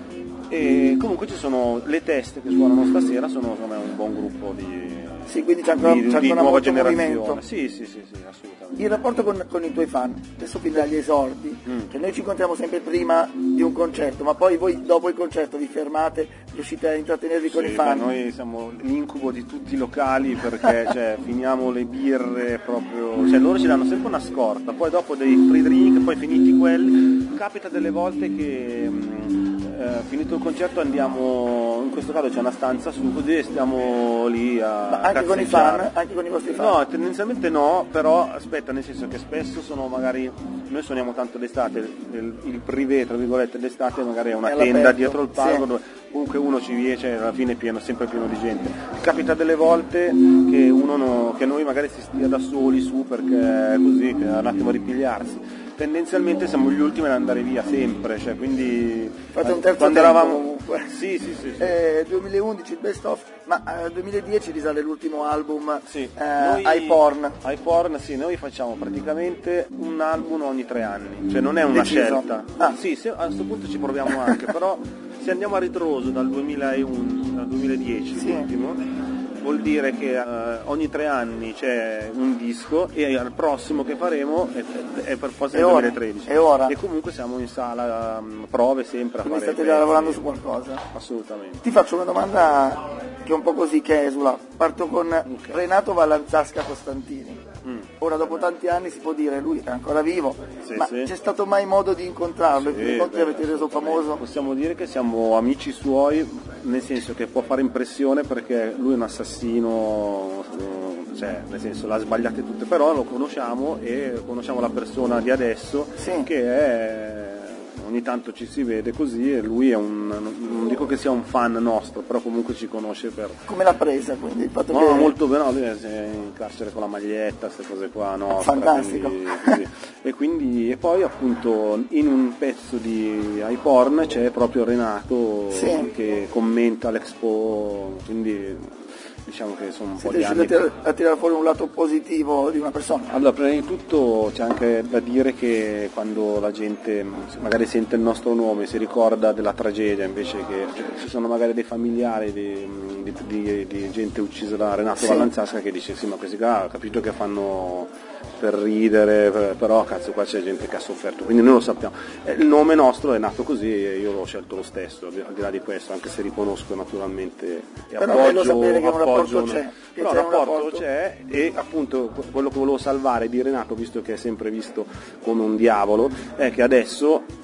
E comunque ci sono le teste che suonano stasera, sono secondo me un buon gruppo di, Sì, quindi c'è ancora, di, c'è di ancora nuova molto generazione. movimento. Sì, sì, sì, sì, assolutamente. Il rapporto con, con i tuoi fan, adesso fin dagli esordi, Mm. che noi ci incontriamo sempre prima di un concerto, ma poi voi dopo il concerto vi fermate, riuscite a intrattenervi con Sì, i fan. beh, noi siamo l'incubo di tutti i locali, perché cioè, finiamo le birre proprio, cioè loro ci danno sempre una scorta, poi dopo dei free drink, poi finiti quelli, capita delle volte che mh, eh, finito il concerto andiamo, in questo caso c'è una stanza su, così e stiamo lì a Ma anche con i cazzeggiare. fan, anche con i vostri fan. No, tendenzialmente no, però aspetta, nel senso che spesso sono magari, noi suoniamo tanto d'estate, il, il privé tra virgolette d'estate magari è una È tenda all'aperto, dietro il palco, sì. dove comunque uno ci riesce, alla fine è pieno, sempre pieno di gente. Capita delle volte che uno no- che noi magari si stia da soli su, perché è così, che è un attimo a ripigliarsi. Tendenzialmente siamo gli ultimi ad andare via sempre, cioè quindi Fate un terzo quando tempo eravamo comunque. Sì, sì, sì, sì. Eh, duemilaundici il best of, ma nel duemiladieci risale l'ultimo album Sì, eh, noi- iPorn. iPorn, sì, noi facciamo praticamente un album ogni tre anni, cioè non è una Deciso. scelta. Ah. Sì, se- a questo punto ci proviamo anche, però se andiamo a ritroso dal duemilauno al duemiladieci, Sì. l'ultimo, vuol dire che eh, ogni tre anni c'è un disco, e al prossimo che faremo è, è per forza È il ora, duemilatredici. è ora. E comunque siamo in sala, um, prove sempre a Quindi fare state già pezzi. lavorando su qualcosa. Assolutamente. Ti faccio una domanda che è un po' così, che esula. Parto con Renato Vallanzasca Costantini. Mm. Ora dopo tanti anni si può dire, lui è ancora vivo, Sì, ma sì. c'è stato mai modo di incontrarlo? Sì, In incontri beh, avete reso famoso? Possiamo dire che siamo amici suoi, nel senso che può fare impressione, perché lui è un assassino, eh, cioè nel senso l'ha sbagliate tutte, però lo conosciamo e conosciamo la persona di adesso, Sì. che è, ogni tanto ci si vede così, e lui è un, non dico che sia un fan nostro, però comunque ci conosce per... Come l'ha presa quindi? Il fatto No, che... molto bene, no, lui è in carcere con la maglietta, queste cose qua, no? Fantastico. Quindi, così. E quindi, e poi appunto in un pezzo di iPorn c'è proprio Renato Sì. che commenta l'Expo, quindi diciamo che sono un po' Siete di riusciti anni. a tirare, a tirare fuori un lato positivo di una persona? Allora, prima di tutto c'è anche da dire che quando la gente magari sente il nostro nome si ricorda della tragedia, invece che cioè, ci sono magari dei familiari di, di- di- di gente uccisa da Renato Sì. Vallanzasca, che dice sì, ma questi qua ho capito che fanno per ridere, per- però cazzo qua c'è gente che ha sofferto, quindi noi lo sappiamo. Eh, Il nome nostro è nato così e io l'ho scelto lo stesso, al di là di questo, anche se riconosco naturalmente e Però è bello appoggio, sapere che un rapporto appoggio- c'è, che però c'è il un rapporto rapporto. c'è, e appunto quello che volevo salvare di Renato, visto che è sempre visto come un diavolo, è che adesso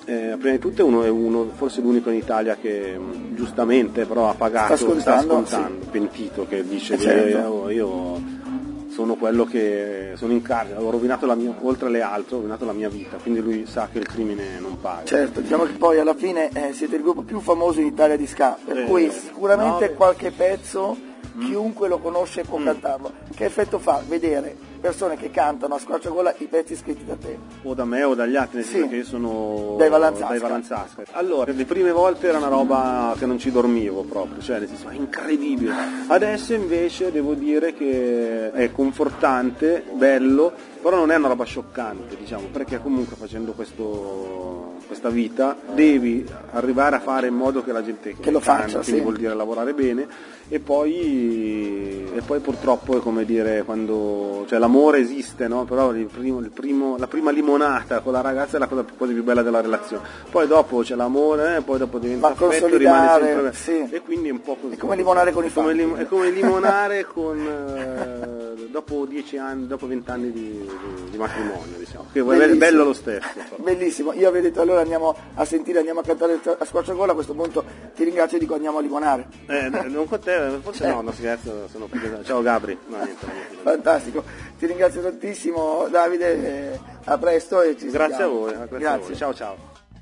Eh, prima di tutto è uno, è uno, forse l'unico in Italia che mh, giustamente però ha pagato, Sta scontando, sta scontando, pentito, che dice Eh, che certo. io, io sono quello che sono in carcere, ho rovinato la mia, oltre alle altre, ho rovinato la mia vita, quindi lui sa che il crimine non paga. Certo, diciamo che poi alla fine eh, siete il gruppo più famoso in Italia di ska, per Eh, cui sicuramente no, qualche pezzo, chiunque lo conosce può cantarlo. Che effetto fa vedere persone che cantano a squarciagola i pezzi scritti da te? O da me o dagli altri, nel Sì. senso che io sono Dai Vallanzasca. dai Vallanzasca. Allora, le prime volte era una roba che non ci dormivo proprio, cioè nel senso è incredibile. Adesso invece devo dire che è confortante, bello, però non è una roba scioccante, diciamo, perché comunque facendo questo, questa vita devi arrivare a fare in modo che la gente Che lo canta, faccia, quindi sì. vuol dire lavorare bene, e poi, e poi purtroppo è come dire quando, cioè l'amore esiste, no? Però il primo, il primo, la prima limonata con la ragazza è la cosa quasi più bella della relazione, poi dopo c'è l'amore, eh, poi dopo diventa Ma affetto, rimane consolidare, sempre, sì. e quindi è un po' così. È come limonare con i È come, fatti. lim- è come limonare con eh, dopo dieci anni, dopo vent'anni di, di, di matrimonio, diciamo, che è Bellissimo. bello lo stesso. però. Bellissimo, io avevo detto allora andiamo a sentire, andiamo a cantare a squarciagola, a questo punto ti ringrazio e dico andiamo a limonare. Eh, non con te, forse Eh. no, no scherzo, sono più pesato. Ciao Gabri. No, niente, niente. Fantastico, ti ringrazio tantissimo Davide, eh, a presto e ci Grazie a sentiamo. voi, grazie a Grazie. voi. Ciao ciao.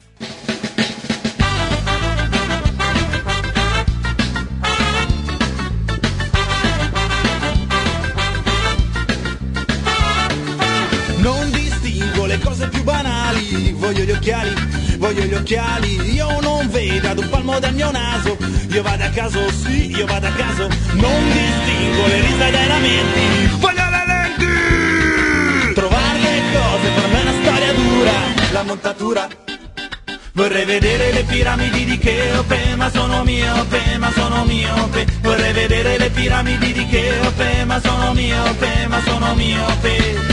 Non distingo le cose più banali, voglio gli occhiali, voglio gli occhiali, io non vedo ad un palmo del mio naso, io vado a caso, sì, io vado a caso, non distingo le risa dai lamenti, voglio le lenti, trovare le cose per me è una storia dura, la montatura. Vorrei vedere le piramidi di Cheope, ma sono miope, ma sono miope. Vorrei vedere le piramidi di Cheope, ma sono miope, ma sono miope.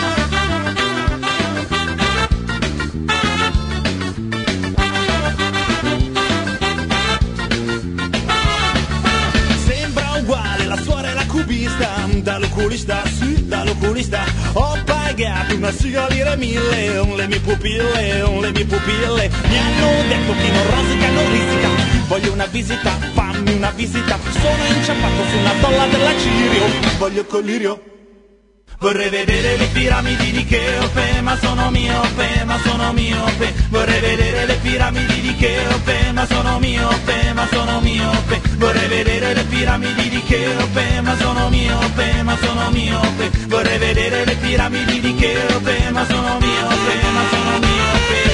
Sembra uguale la suora e la cubista, dall'oculista, sì, dall'oculista. Ho pagato una siga lire mille, un le mie pupille, un le mie pupille. Mi hanno detto che non rosica, non risica. Voglio una visita, fammi una visita. Sono inciampato su una tolla della Cirio, voglio collirio. Vorrei vedere le piramidi di Cheope, ma sono miope, ma sono miope. Vorrei vedere le piramidi di Cheope, ma sono miope, ma sono miope. Vorrei vedere le piramidi di Cheope, ma sono miope, ma sono miope. Vorrei vedere le piramidi di Cheope, ma sono miope, ma sono miope.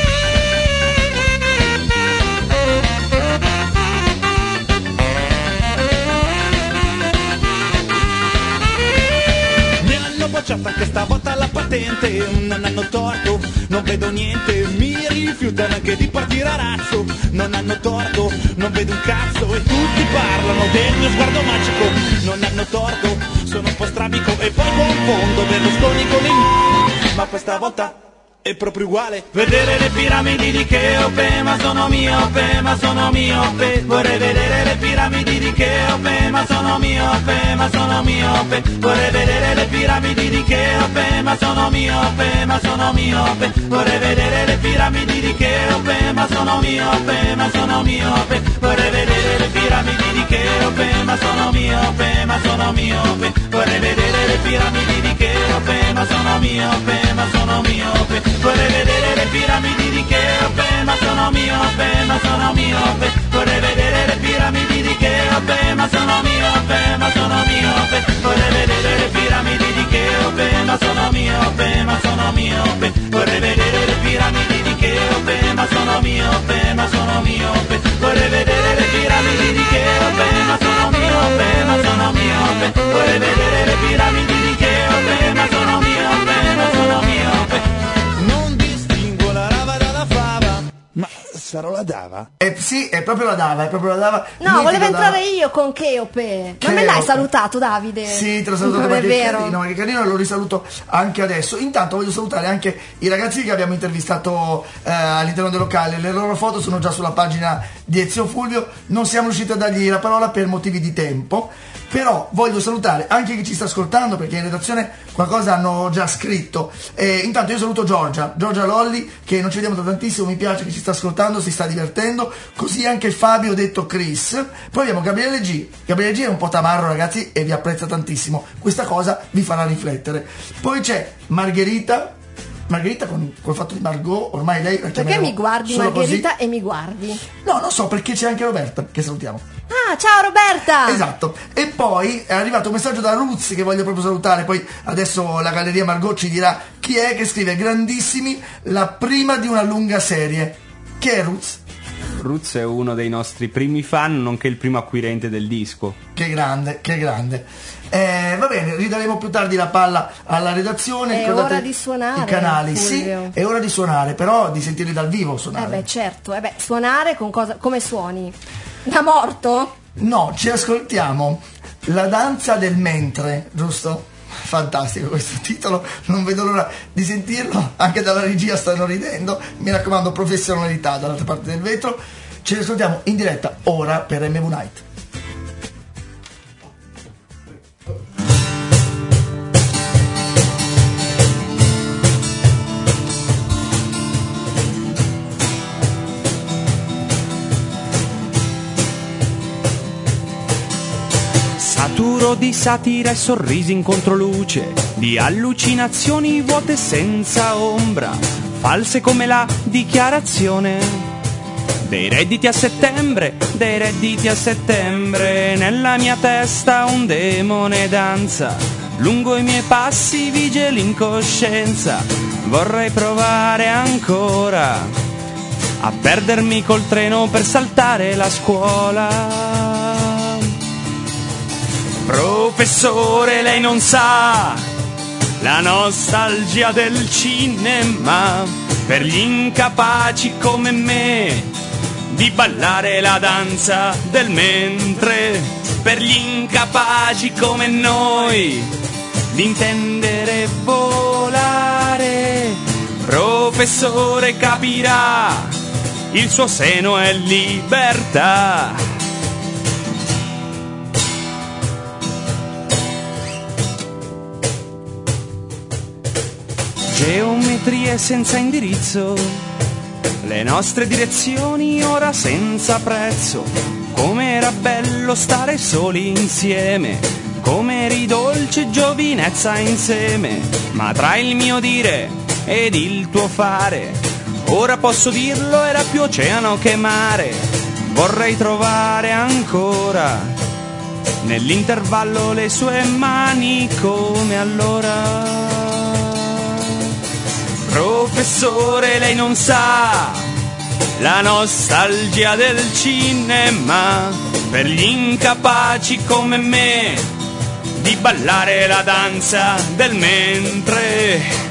Bocciata anche stavolta la patente, non hanno torto, non vedo niente, mi rifiutano anche di partire a razzo, non hanno torto, non vedo un cazzo e tutti parlano del mio sguardo magico, non hanno torto, sono un po' strabico e poi confondo Berlusconi con il ma questa volta è proprio uguale. Vedere le piramidi di Cheope, ma sono miope, ma sono miope. Vorrei vedere le piramidi di Cheope, ma sono miope, ma sono miope. Vorrei vedere le piramidi di Cheope, ma sono miope, ma sono miope. Vorrei vedere le piramidi di Cheope, ma sono miope, ma sono miope. Vorrei vedere le piramidi di Cheope, ma sono miope, ma sono miope. Vorrei vedere le piramidi di Cheope, ma sono miope, ma sono miope. Vorrei vedere le piramidi di Cheope, ma sono miope, ma sono miope. Vorrei vedere le piramidi di Cheope, ma sono miope, ma sono miope. Vorrei vedere le piramidi di Cheope, ma sono miope, ma sono miope. Vorrei vedere le piramidi di Cheope, ma sono miope, ma sono miope. Vorrei vedere le piramidi di Cheope, ma sono miope, ma sono miope. Vorrei vedere le piramidi di Cheope, ma sono miope, ma sono miope. Non distingo la rava dalla fava, ma però la dava? Eh, sì, è proprio la dava, è proprio la dava. No, Mitico volevo entrare Dava. io con Cheope. Ma me l'hai Cheope. salutato, Davide? Sì, te l'ho salutato, Non ma è che vero. carino, ma che carino, e lo risaluto anche adesso. Intanto voglio salutare anche i ragazzi che abbiamo intervistato eh, all'interno del locale. Le loro foto sono già sulla pagina di Ezio Fulvio. Non siamo riusciti a dargli la parola per motivi di tempo, però voglio salutare anche chi ci sta ascoltando, perché in redazione qualcosa hanno già scritto. Eh, intanto io saluto Giorgia, Giorgia Lolli, che non ci vediamo da tantissimo, mi piace che ci sta ascoltando, si sta divertendo, così anche Fabio, detto Chris. Poi abbiamo Gabriele G. Gabriele G è un po' tamarro, ragazzi, e vi apprezza tantissimo. Questa cosa vi farà riflettere. Poi c'è Margherita. Margherita con col fatto di Margot, ormai lei la Perché chiameremo mi guardi, solo Margherita, così. e mi guardi? No, non so, perché c'è anche Roberta, che salutiamo. Ah, ciao Roberta! Esatto. E poi è arrivato un messaggio da Ruz che voglio proprio salutare. Poi adesso la Galleria Margot ci dirà chi è, che scrive: grandissimi, la prima di una lunga serie. Chi è Ruz? Ruz è uno dei nostri primi fan, nonché il primo acquirente del disco. Che grande, che grande. Eh, va bene, ridaremo più tardi la palla alla redazione. È Ricordate ora di suonare, i canali. Sì, Fulvio. è ora di suonare, però di sentirli dal vivo Eh suonare. beh, certo, eh beh, suonare con cosa? Come suoni? Da morto? No, ci ascoltiamo La danza del mentre, giusto? Fantastico questo titolo, non vedo l'ora di sentirlo, anche dalla regia stanno ridendo. Mi raccomando, professionalità dall'altra parte del vetro. Ce ne ascoltiamo in diretta ora per M V Night. Saturo di satira e sorrisi in controluce, di allucinazioni vuote senza ombra, false come la dichiarazione dei redditi a settembre, dei redditi a settembre. Nella mia testa un demone danza, lungo i miei passi vige l'incoscienza. Vorrei provare ancora a perdermi col treno per saltare la scuola. Professore, lei non sa la nostalgia del cinema, per gli incapaci come me di ballare la danza del mentre, per gli incapaci come noi di intendere volare. Professore, capirà, il suo seno è libertà. Geometrie senza indirizzo, le nostre direzioni ora senza prezzo. Come era bello stare soli insieme, come eri dolce giovinezza insieme. Ma tra il mio dire ed il tuo fare, ora posso dirlo, era più oceano che mare. Vorrei trovare ancora nell'intervallo le sue mani come allora. Professore, lei non sa la nostalgia del cinema, per gli incapaci come me di ballare la danza del mentre.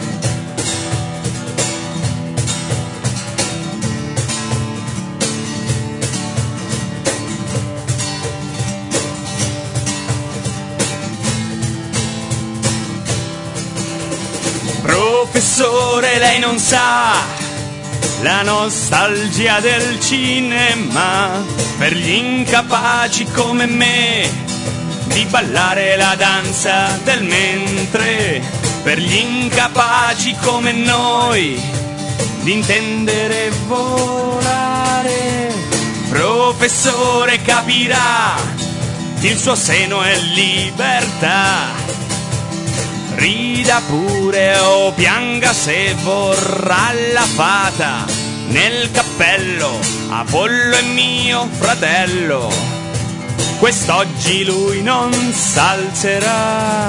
Professore, lei non sa la nostalgia del cinema, per gli incapaci come me di ballare la danza del mentre, per gli incapaci come noi di intendere volare. Professore, capirà, il suo seno è libertà. Rida pure o pianga se vorrà la fata, nel cappello Apollo è mio fratello, quest'oggi lui non s'alzerà.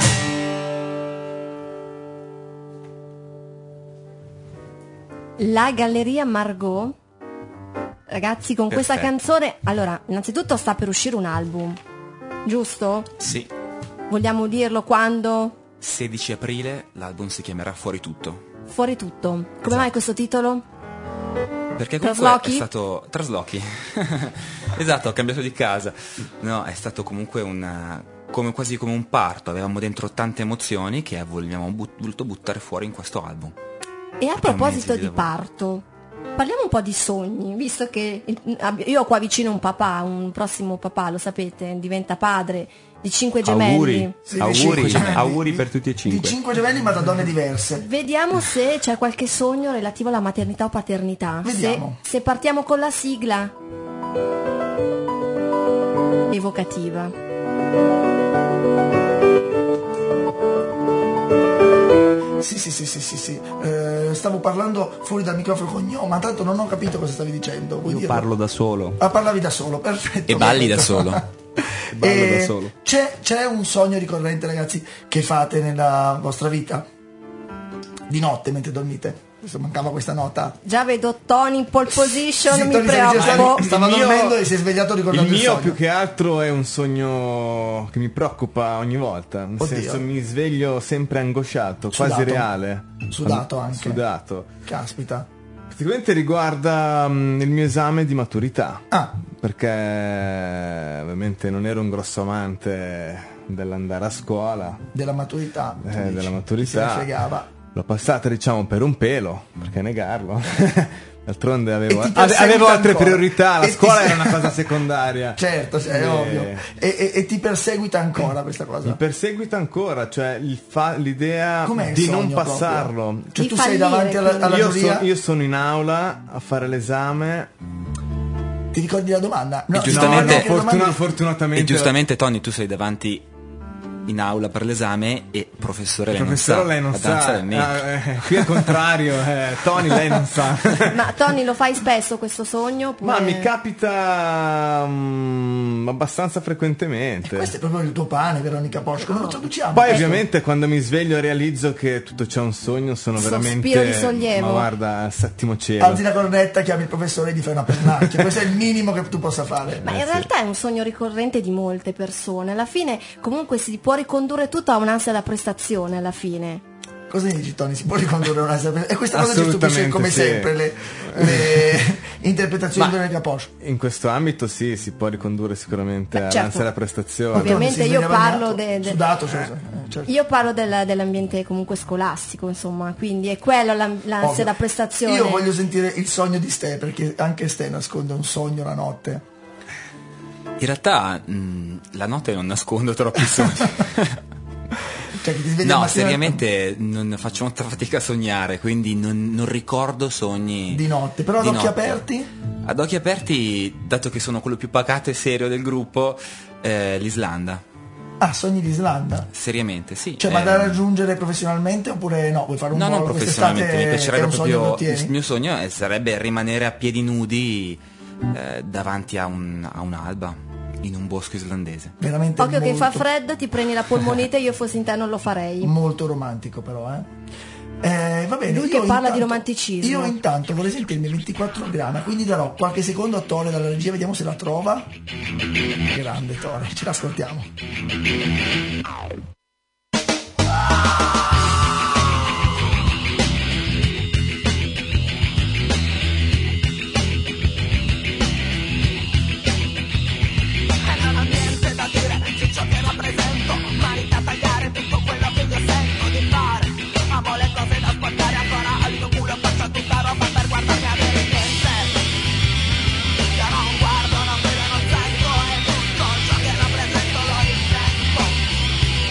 La Galleria Margot, ragazzi, con questa Perfetto. canzone, allora, innanzitutto sta per uscire un album, giusto? Sì, Vogliamo dirlo quando? sedici aprile l'album si chiamerà Fuori Tutto. Fuori tutto. Come Esatto. mai questo titolo? Perché comunque Traslochi? è stato traslochi. Esatto, ho cambiato di casa. No, è stato comunque un come quasi come un parto, avevamo dentro tante emozioni che abbiamo but- voluto buttare fuori in questo album. E a proposito mesi di di parto, parliamo un po' di sogni, visto che il- io ho qua vicino un papà, un prossimo papà, lo sapete, diventa padre di cinque gemelli. Auguri, Sì, di auguri, cinque gemelli. auguri per tutti e Di cinque. cinque gemelli ma da donne diverse. Vediamo se c'è qualche sogno relativo alla maternità o paternità. Se, Vediamo. se partiamo con la sigla evocativa. Sì, sì, sì, sì, sì, sì. Eh, stavo parlando fuori dal microfono con Gno, ma tanto non ho capito cosa stavi dicendo. Vuoi Io dirlo? parlo da solo. Ah, parlavi da solo, perfetto. E balli da perfetto. solo. Ballo E da solo. C'è, c'è un sogno ricorrente, ragazzi, che fate nella vostra vita? Di notte mentre dormite? Questo, mancava questa nota. Già vedo Tony in pole position, Sì, mi Tony stava già- preoccupo. stava Il mio- dormendo e si è svegliato ricordando Il il, mio sogno. più che altro è un sogno che mi preoccupa ogni volta, nel Oddio. senso mi sveglio sempre angosciato, Sudato. quasi reale. Sudato anche. Sudato. Caspita. Praticamente riguarda mm, il mio esame di maturità, Ah, perché ovviamente non ero un grosso amante dell'andare a scuola, della maturità. tu eh, dici. della Se ne maturità. fregava. L'ho passata diciamo per un pelo, perché negarlo? D'altronde avevo, E ti ave- perseguita avevo altre ancora. priorità, la E ti- scuola era una cosa secondaria. Certo, sì, è Eh, ovvio. E, e- e ti perseguita ancora questa Mi cosa? perseguita ancora, cioè il fa- l'idea Com'è il di sogno non proprio? passarlo. Cioè Di tu sei fallire, davanti alla, quindi. alla Io, giuria, so- io sono in aula a fare l'esame. ti ricordi la domanda? No, E giustamente- no, no, che fortuna- domanda- fortunatamente E giustamente Tony, tu sei davanti in aula per l'esame e professore lei professore non sa lei non la danza sa. del make. Ah, eh, qui è contrario, eh, Tony lei non sa. Ma Tony, lo fai spesso questo sogno? Oppure... Ma mi capita mm, abbastanza frequentemente. Questo è proprio il tuo pane, Veronica Porsche, come lo traduciamo? Poi Ecco. ovviamente quando mi sveglio e realizzo che tutto c'è un sogno, sono Sospiro veramente di sollievo. ma guarda, al settimo cielo. Alzi la cornetta, chiami il professore e gli fai una pernacchia. Questo è il minimo che tu possa fare. Ma in realtà è un sogno ricorrente di molte persone. Alla fine comunque si può ricondurre tutto a un'ansia da prestazione alla fine. Cosa ne dici, Tony? Si può ricondurre una E questa cosa ci stupisce Assolutamente come sì. sempre le, le interpretazioni di Ma- Veronica Porsche. In questo ambito sì, si può ricondurre sicuramente Beh, all'ansia certo. della prestazione. Ovviamente Si io sveglia parlo bagnato, de- de- sudato, cioè, eh, certo. Io parlo del- dell'ambiente comunque scolastico, insomma, quindi è quello la- l'ansia Ovvio. da prestazione. Io voglio sentire il sogno di Ste, perché anche Ste nasconde un sogno la notte. In realtà mh, la notte non nascondo troppi sogni. Cioè che ti svegli al No, mattino seriamente non faccio molta fatica a sognare, quindi non, non ricordo sogni di notte, però ad di occhi notte. aperti? Ad occhi aperti, dato che sono quello più pacato e serio del gruppo, eh, l'Islanda. Ah, sogni l'Islanda. Seriamente, sì. Cioè, ma Eh, da raggiungere professionalmente oppure no? Vuoi fare un No, non volo professionalmente, quest'estate? mi È piacerebbe un sogno proprio. che Il ottieni? mio sogno eh, sarebbe rimanere a piedi nudi eh, davanti a, un, a un'alba in un bosco islandese. Veramente Occhio che molto, fa freddo, ti prendi la polmonite, io fossi in te non lo farei. molto romantico, però, eh. Eh, va bene, Lui io che parla intanto- di romanticismo. Io intanto vorrei sentirmi ventiquattro grana, quindi darò qualche secondo a Tore dalla regia, vediamo se la trova. Grande Tore, ce l'ascoltiamo. Niente da dire su ciò che rappresento, mani da tagliare tutto quello che io sento di fare. Amo le cose da sporcare ancora al mio culo, faccio tutta roba per guardarmi avere niente. Io non guardo, non vedo, non sento, e tutto ciò che rappresento lo intendo.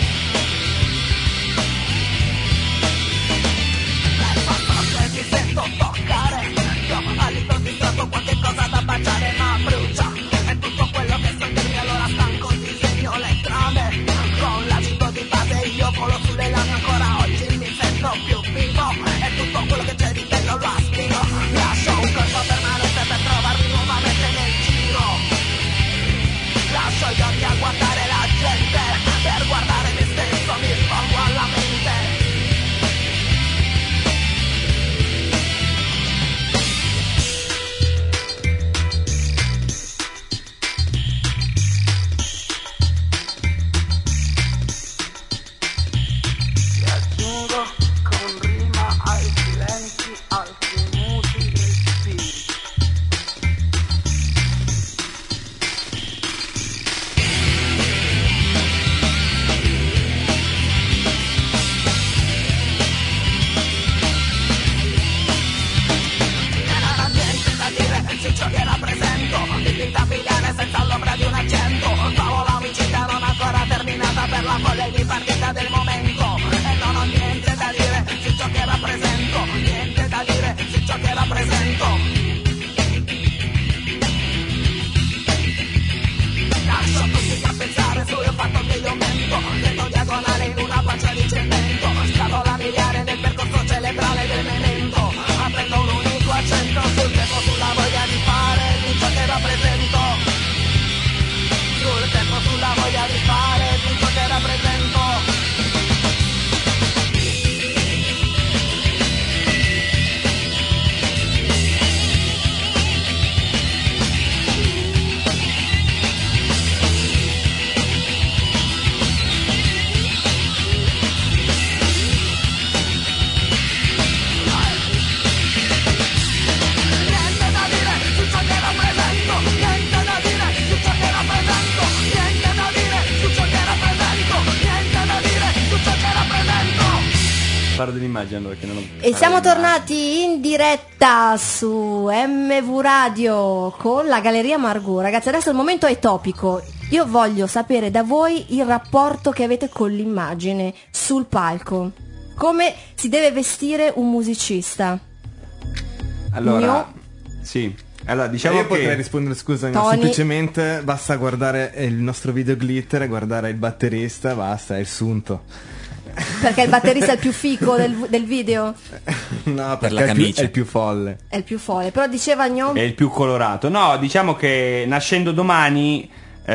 Parlo dell'immagine allora che non ho... E siamo tornati in diretta su M V Radio con la Galleria Margot. Ragazzi, adesso il momento è topico. Io voglio sapere da voi il rapporto che avete con l'immagine sul palco. Come si deve vestire un musicista? Allora, Mio- sì. Allora, diciamo Io che potrei rispondere, scusami, ma Tony- semplicemente basta guardare il nostro video glitter, guardare il batterista, basta, è il sunto. Perché il batterista è il più fico del, del video? No, Per perché la è il, più, camicia. è il più folle. È il più folle. Però diceva Gnom... è il più colorato. No, diciamo che nascendo domani,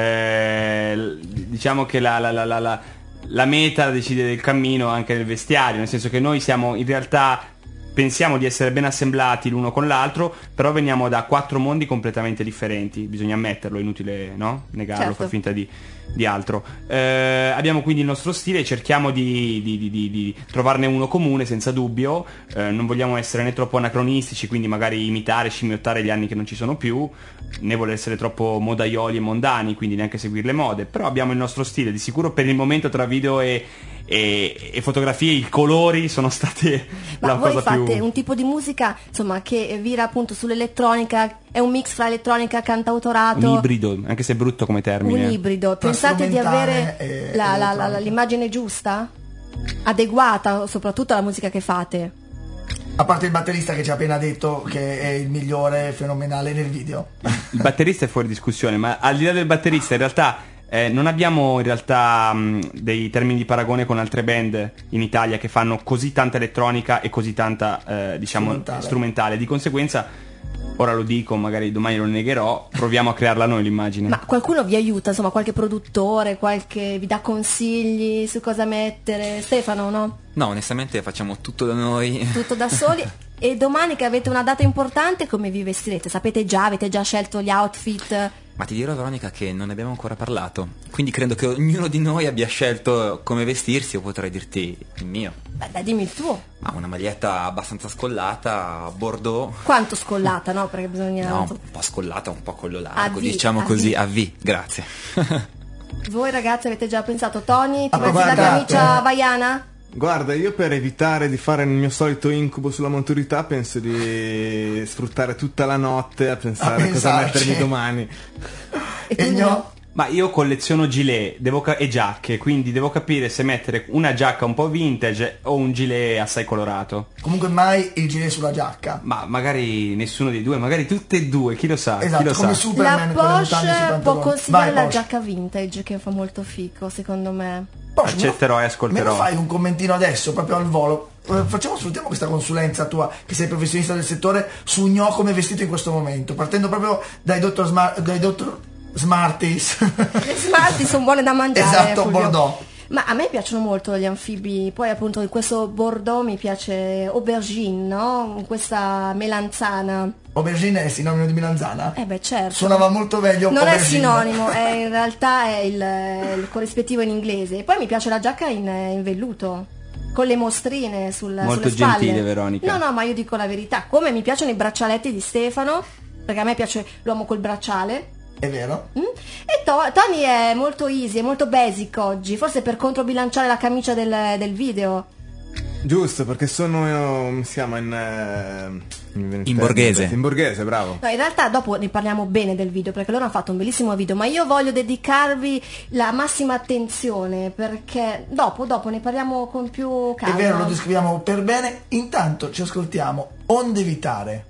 eh, l- diciamo che la, la, la, la, la, la meta decide del cammino anche nel vestiario, nel senso che noi siamo in realtà... pensiamo di essere ben assemblati l'uno con l'altro, però veniamo da quattro mondi completamente differenti, bisogna ammetterlo, è inutile, no? Negarlo, Certo. far finta di, di altro. Eh, abbiamo quindi il nostro stile e cerchiamo di, di- di- di- di trovarne uno comune senza dubbio. Eh, non vogliamo essere né troppo anacronistici, quindi magari imitare, scimmiottare gli anni che non ci sono più, né voler essere troppo modaioli e mondani, quindi neanche seguire le mode, però abbiamo il nostro stile. Di sicuro per il momento tra video e, e, e fotografie i colori sono state Ma la voi cosa fate più... un tipo di musica, insomma, che vira appunto sull'elettronica, è un mix fra elettronica e cantautorato. un ibrido, anche se è brutto come termine. Un ibrido. Tra Pensate di strumentale avere e la- la- la- elettronica. l'immagine giusta? Adeguata soprattutto alla musica che fate? A parte il batterista che ci ha appena detto che è il migliore, fenomenale nel video. Il batterista è fuori discussione, ma al di là del batterista in realtà eh, non abbiamo in realtà mh, dei termini di paragone con altre band in Italia che fanno così tanta elettronica e così tanta eh, diciamo Strumentale. strumentale. Di conseguenza, ora lo dico, magari domani lo negherò, proviamo a crearla noi l'immagine. Ma qualcuno vi aiuta, insomma, qualche produttore, qualche vi dà consigli su cosa mettere? Stefano, no? No, onestamente facciamo tutto da noi. Tutto da soli. E domani che avete una data importante, come vi vestirete? Sapete già, avete già scelto gli outfit? Ma ti dirò, Veronica, che non ne abbiamo ancora parlato. Quindi credo che ognuno di noi abbia scelto come vestirsi, o potrei dirti il mio. Beh, dai, dimmi il tuo. Ma una maglietta abbastanza scollata, bordeaux. Quanto scollata, no? Perché bisogna... No, un po' scollata, un po' collo A largo, V, diciamo a così, V. a V, grazie. Voi ragazzi avete già pensato? Tony, ti Ah, metti la guarda, camicia eh. havaiana? Guarda, io per evitare di fare il mio solito incubo sulla maturità penso di sfruttare tutta la notte a pensare A a cosa pensarci. mettermi domani. E E tu io? no? Ma io colleziono gilet devo ca- e giacche, quindi devo capire se mettere una giacca un po' vintage o un gilet assai colorato. Comunque mai il gilet sulla giacca. Ma magari nessuno dei due, magari tutte e due, chi lo sa, chi Esatto, lo come sa. Superman La con le mutande sui Porsche può pantaloni. consigliare Vai, la Porsche. giacca vintage che fa molto fico, secondo me. Porsche, Accetterò me lo- e ascolterò. Me lo fai un commentino adesso, proprio al volo? Eh, Facciamo, sfruttiamo questa consulenza tua, che sei professionista del settore, su Gno come è vestito in questo momento, partendo proprio dai dottor, Smar- dai dottor Smarties. Le Smarty sono buone da mangiare. Esatto, Fulvio. Bordeaux. Ma a me piacciono molto gli anfibi, poi appunto in questo Bordeaux mi piace aubergine, no? Questa melanzana. Aubergine è sinonimo di melanzana? Eh beh, certo. Suonava molto meglio Non è aubergine. sinonimo, è in realtà è il, il corrispettivo in inglese. E poi mi piace la giacca in, in velluto, con le mostrine sul, Molto sulle spalle. gentile, Veronica. No, no, ma io dico la verità. Come mi piacciono i braccialetti di Stefano, perché a me piace l'uomo col bracciale. È vero? Mm? E To- Tony è molto easy, è molto basic oggi, forse per controbilanciare la camicia del, del video. Giusto, perché sono, eh, come si chiama, in... eh, mi viene il In termine, borghese. In borghese, bravo. No, in realtà dopo ne parliamo bene del video, perché loro hanno fatto un bellissimo video, ma io voglio dedicarvi la massima attenzione, perché dopo, dopo ne parliamo con più calma. È vero, lo descriviamo per bene. Intanto ci ascoltiamo Onde Evitare.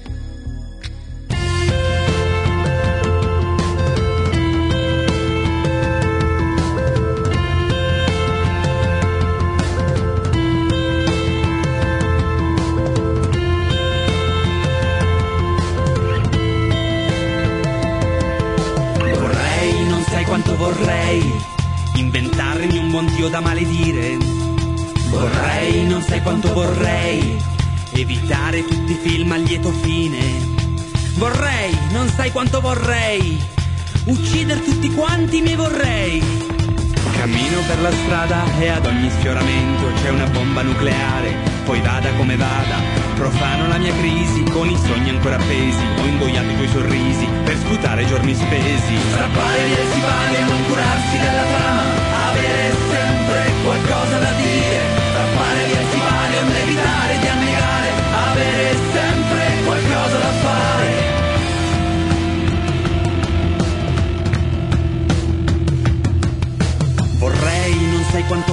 Vorrei, non sai quanto vorrei, inventarmi un buon Dio da maledire. Vorrei, non sai quanto vorrei, evitare tutti i film a lieto fine. Vorrei, non sai quanto vorrei, uccidere tutti quanti i miei vorrei. Cammino per la strada e ad ogni sfioramento c'è una bomba nucleare. Poi vada come vada, profano la mia crisi, con i sogni ancora appesi, ho ingoiato i tuoi sorrisi per scrutare i giorni spesi. Strappare via il sipale, non curarsi della trama, avere sempre qualcosa da dire. Strappare via il sipale,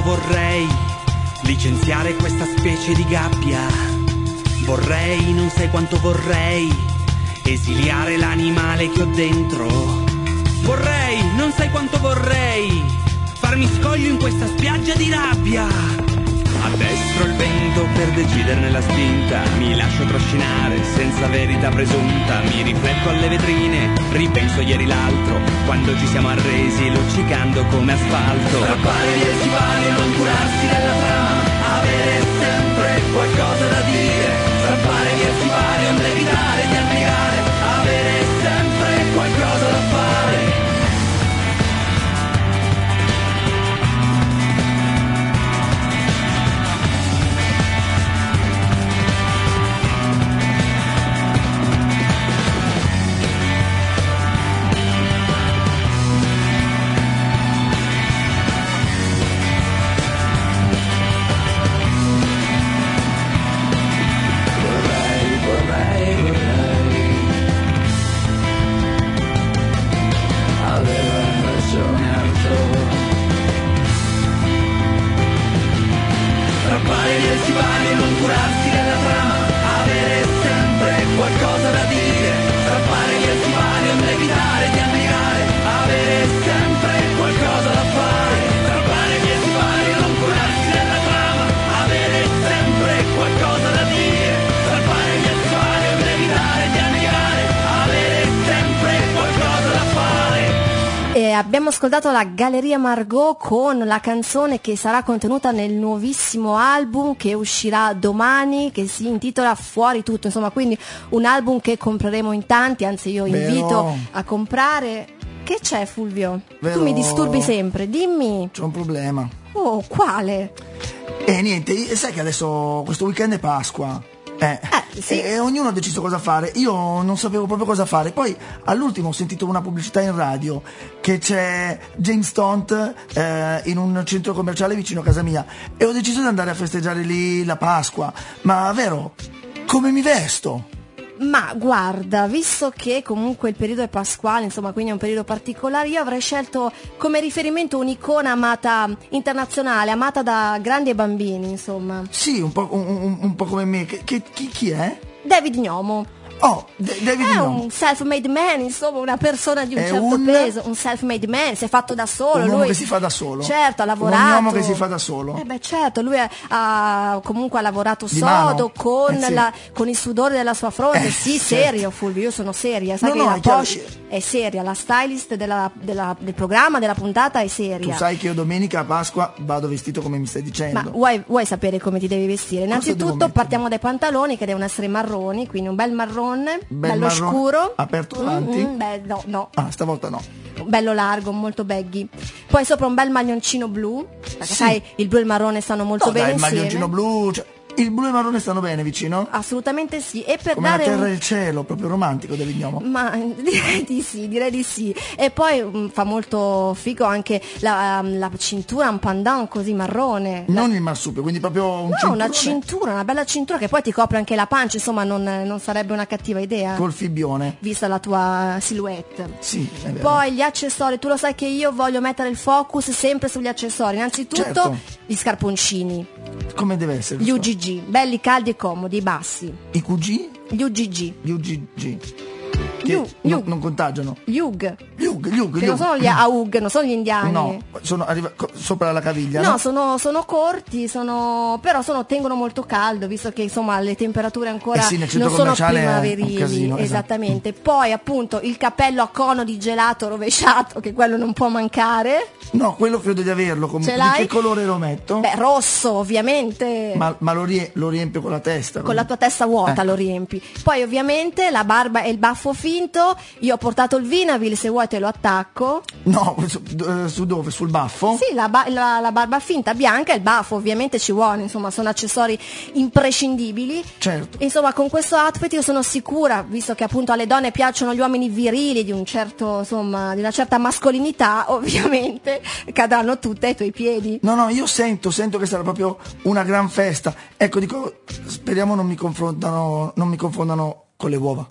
vorrei licenziare questa specie di gabbia. Vorrei, non sai quanto vorrei, esiliare l'animale che ho dentro. Vorrei, non sai quanto vorrei, farmi scoglio in questa spiaggia di rabbia. A destro il vento per deciderne la spinta, mi lascio trascinare senza verità presunta, mi rifletto alle vetrine, ripenso ieri l'altro, quando ci siamo arresi luccicando come asfalto. Strappare via il sipario, non curarsi della trama, avere sempre qualcosa da dire. Strappare via il sipario, non evitare di annegare, avere sempre qualcosa da fare. Strappare via il sipario, non curarsi della trama, avere sempre qualcosa da dire. Strappare via il sipario, non evitare di annegare, avere sempre qualcosa da fare. Strappare via il sipario, non curarsi della trama, avere sempre qualcosa da dire. Strappare via il sipario, non evitare di annegare, avere sempre qualcosa da fare. E abbiamo ascoltato la Galleria Margot con la canzone che sarà contenuta nel nuovissimo album che uscirà domani, che si intitola Fuori Tutto, insomma, quindi un album che compreremo in tanti, anzi io Vero. invito a comprare. Che c'è, Fulvio? Vero. Tu mi disturbi sempre, dimmi. C'è un problema. Oh, quale? E niente, sai che adesso questo weekend è Pasqua. Eh, sì. e, e ognuno ha deciso cosa fare. Io non sapevo proprio cosa fare. Poi all'ultimo ho sentito una pubblicità in radio che c'è James Tont eh, in un centro commerciale vicino a casa mia e ho deciso di andare a festeggiare lì la Pasqua. Ma vero, come mi vesto? Ma guarda, visto che comunque il periodo è pasquale, insomma, quindi è un periodo particolare, io avrei scelto come riferimento un'icona amata internazionale, amata da grandi e bambini, insomma. Sì, un po', un, un, un po' come me. Che, che, chi, chi è? David Gnomo. Oh, D- David È Gnomo. un self-made man, insomma, una persona di un È certo un- peso, un self-made man, si è fatto da solo. Un uomo lui... che si fa da solo. Certo, ha lavorato. Un uomo che si fa da solo. Eh beh, certo, lui ha, ha- comunque ha lavorato Di sodo mano? con, Eh, sì. la- con il sudore della sua fronte. Eh, sì, certo. serio, Fulvio, io sono seria. Sai No, che no, la è chiaro, Posh è seria, la stylist della- della- del programma, della puntata è seria. Tu sai che io domenica a Pasqua vado vestito come mi stai dicendo. Ma vuoi, vuoi sapere come ti devi vestire? devo Innanzitutto mettere? partiamo dai pantaloni che devono essere marroni, quindi un bel marrone, Bel bello marrone, scuro. aperto davanti? Mm, beh, no, no. Ah, stavolta no. Bello largo, molto baggy. Poi sopra un bel maglioncino blu, perché Sì. sai, il blu e il marrone stanno molto No, bene dai, il insieme. maglioncino blu. Cioè, il blu e il marrone stanno bene vicino? Assolutamente sì. E per Come la dare terra un- e il cielo, proprio romantico David Gnomo. Ma direi di sì, direi di sì. E poi mm, fa molto figo anche la, la cintura, un pandan così marrone. Non il marsupio, quindi proprio un No, cinturone una cintura, una bella cintura che poi ti copre anche la pancia, insomma non, non sarebbe una cattiva idea, col fibbione. vista la tua silhouette. Sì, è vero. Poi gli accessori, tu lo sai che io voglio mettere il focus sempre sugli accessori. Innanzitutto Certo. gli scarponcini, Come deve essere? gli U G G, belli caldi e comodi, bassi. I Q G? Gli U G G, Gli U G G. Che Gli U- gli no- U- non contagiano. gli U G, Gli U G, gli U G, che gli non U G. sono gli A U G, non sono gli indiani. No, sono arriva co- sopra la caviglia. No, No, sono, sono corti, sono, però sono, tengono molto caldo, visto che insomma le temperature ancora Eh sì, nel centro non sono commerciale è un primaverili. casino, esatto. Esattamente. Poi appunto il cappello a cono di gelato rovesciato, che quello non può mancare. No, quello credo di averlo. Com- Ce di l'hai? che colore lo metto? Beh, rosso ovviamente. Ma, ma lo, rie- lo riempio con la testa. Con la tua testa vuota Ecco. lo riempi. Poi ovviamente la barba e il baffo finto. Io ho portato il Vinavil, se vuoi te lo attacco. No, su, eh, su dove? Sul baffo? Sì, la, ba- la- la barba finta bianca e il baffo ovviamente ci vuole, insomma sono accessori imprescindibili. Certo. Insomma con questo outfit io sono sicura, visto che appunto alle donne piacciono gli uomini virili di un certo, insomma, di una certa mascolinità, ovviamente cadranno tutte ai tuoi piedi. No, no, io sento, sento che sarà proprio una gran festa. Ecco, dico, speriamo non mi confrontano, non mi confondano con le uova.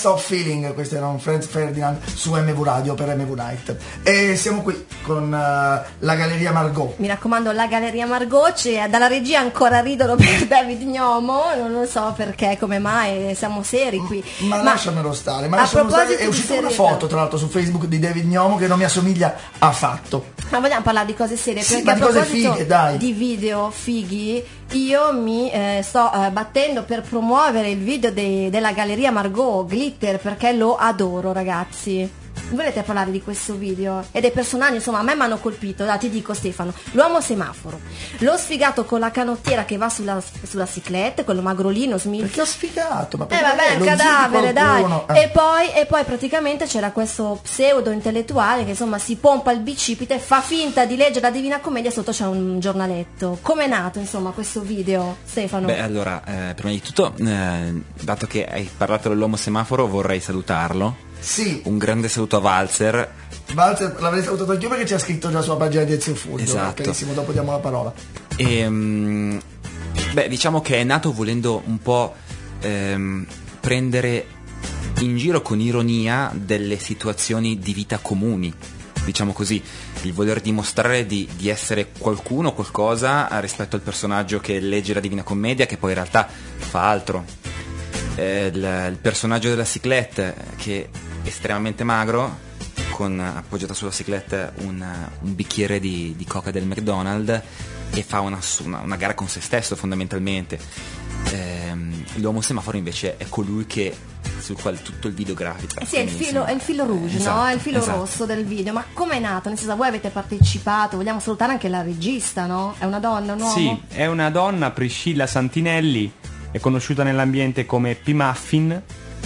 Stop Feeling, questo era un Franz Ferdinand su M V Radio per M V Night. E siamo qui con uh, la Galleria Margot. Mi raccomando, la Galleria Margot, c'è, dalla regia ancora ridono per David Gnomo, non lo so perché, come mai, siamo seri qui. Ma, ma lasciamelo stare, ma a lasciamelo stare. proposito È di uscita una serietà. foto tra l'altro su Facebook di David Gnomo che non mi assomiglia affatto. Ma vogliamo parlare di cose serie? Sì, perché ma a di cose proposito fighe, dai. di video fighi, io mi eh, sto eh, battendo per promuovere il video dei- della Galleria Margot, Glitter, perché lo adoro, ragazzi. Volete parlare di questo video? E dei personaggi, insomma, a me mi hanno colpito. Dai, ti dico, Stefano, l'uomo semaforo, lo sfigato con la canottiera che va sulla, sulla cicletta, quello magrolino, smilzo. Perché ho sfigato? Ma Eh perché vabbè, è un lo zio di cadavere, dai. qualcuno? Eh. E poi, e poi praticamente c'era questo pseudo intellettuale che insomma si pompa il bicipite, fa finta di leggere la Divina Commedia, sotto c'è un giornaletto. Com'è nato insomma questo video, Stefano? Beh, allora, eh, prima di tutto, eh, dato che hai parlato dell'uomo semaforo, vorrei salutarlo. Sì. Un grande saluto a Walzer. Walter l'avrei salutato anch'io perché c'è scritto già sulla pagina di Ezio Fulvio. Esatto. Carissimo, dopo diamo la parola. E, mm, beh, diciamo che è nato volendo un po' ehm, prendere in giro con ironia delle situazioni di vita comuni, diciamo così, il voler dimostrare di, di essere qualcuno, qualcosa rispetto al personaggio che legge la Divina Commedia, che poi in realtà fa altro. Eh, il, il personaggio della ciclette, che è estremamente magro, con appoggiato sulla ciclette un, un bicchiere di, di coca del McDonald's, e fa una, una, una gara con se stesso fondamentalmente. Ehm, l'uomo semaforo invece è colui che sul quale tutto il video gravita. Eh sì, è il Quindi, filo, insomma, è il filo rouge, esatto, no? È il filo esatto. rosso del video. Ma com'è nato? Nel senso, voi avete partecipato, vogliamo salutare anche la regista, no? È una donna, un uomo? Sì, è una donna, Priscilla Santinelli, è conosciuta nell'ambiente come P-Muffin,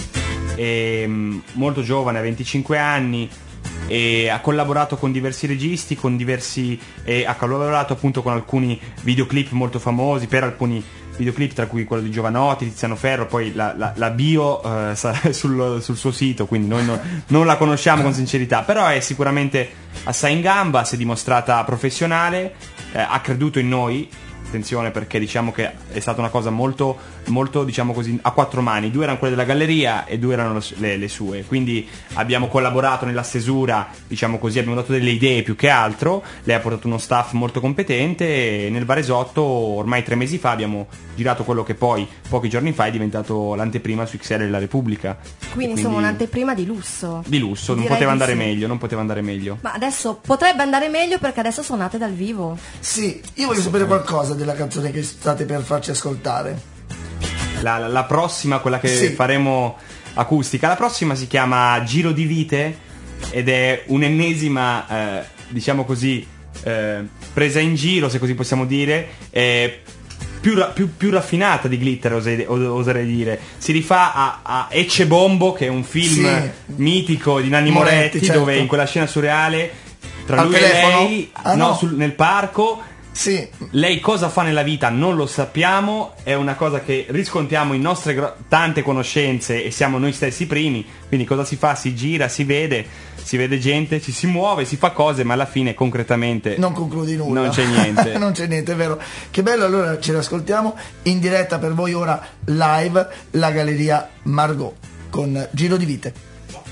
è mm, molto giovane, ha venticinque anni, e ha collaborato con diversi registi, con diversi e ha collaborato appunto con alcuni videoclip molto famosi, per alcuni videoclip, tra cui quello di Giovanotti, Tiziano Ferro. Poi la, la, la bio eh, sarà sul, sul suo sito, quindi noi non, non la conosciamo con sincerità, però è sicuramente assai in gamba, si è dimostrata professionale, eh, ha creduto in noi. Attenzione, perché diciamo che è stata una cosa molto, molto, diciamo così, a quattro mani. Due erano quelle della galleria e due erano le, le sue. Quindi abbiamo collaborato nella stesura, diciamo così, abbiamo dato delle idee più che altro. Lei ha portato uno staff molto competente e nel Varesotto ormai tre mesi fa abbiamo girato quello che poi pochi giorni fa è diventato l'anteprima su X R della Repubblica. Quindi, quindi insomma un'anteprima di lusso. di lusso, non Direi poteva di andare sì. meglio, non poteva andare meglio. Ma adesso potrebbe andare meglio perché adesso suonate dal vivo. Sì, io voglio sapere qualcosa della canzone che state per farci ascoltare. La, la- la prossima, quella che Sì. faremo acustica, la prossima si chiama Giro di Vite ed è un'ennesima, eh, diciamo così, eh, presa in giro, se così possiamo dire, eh, più, ra- più- più raffinata di Glitter, oserei, oserei dire. Si rifà a, a Ecce Bombo, che è un film Sì. mitico di Nanni Moretti, Moretti, certo. dove in quella scena surreale tra Al lui telefono? e lei, Ah, no, no. sul- nel parco. Sì. Lei cosa fa nella vita non lo sappiamo, è una cosa che riscontriamo in nostre gro- tante conoscenze e siamo noi stessi i primi. Quindi cosa si fa? Si gira, si vede, si vede gente, ci si muove, si fa cose, ma alla fine concretamente Non concludi nulla. non c'è niente. Non c'è niente, è vero. Che bello, allora ce l'ascoltiamo in diretta per voi ora live, la Galleria Margot con Giro di Vite.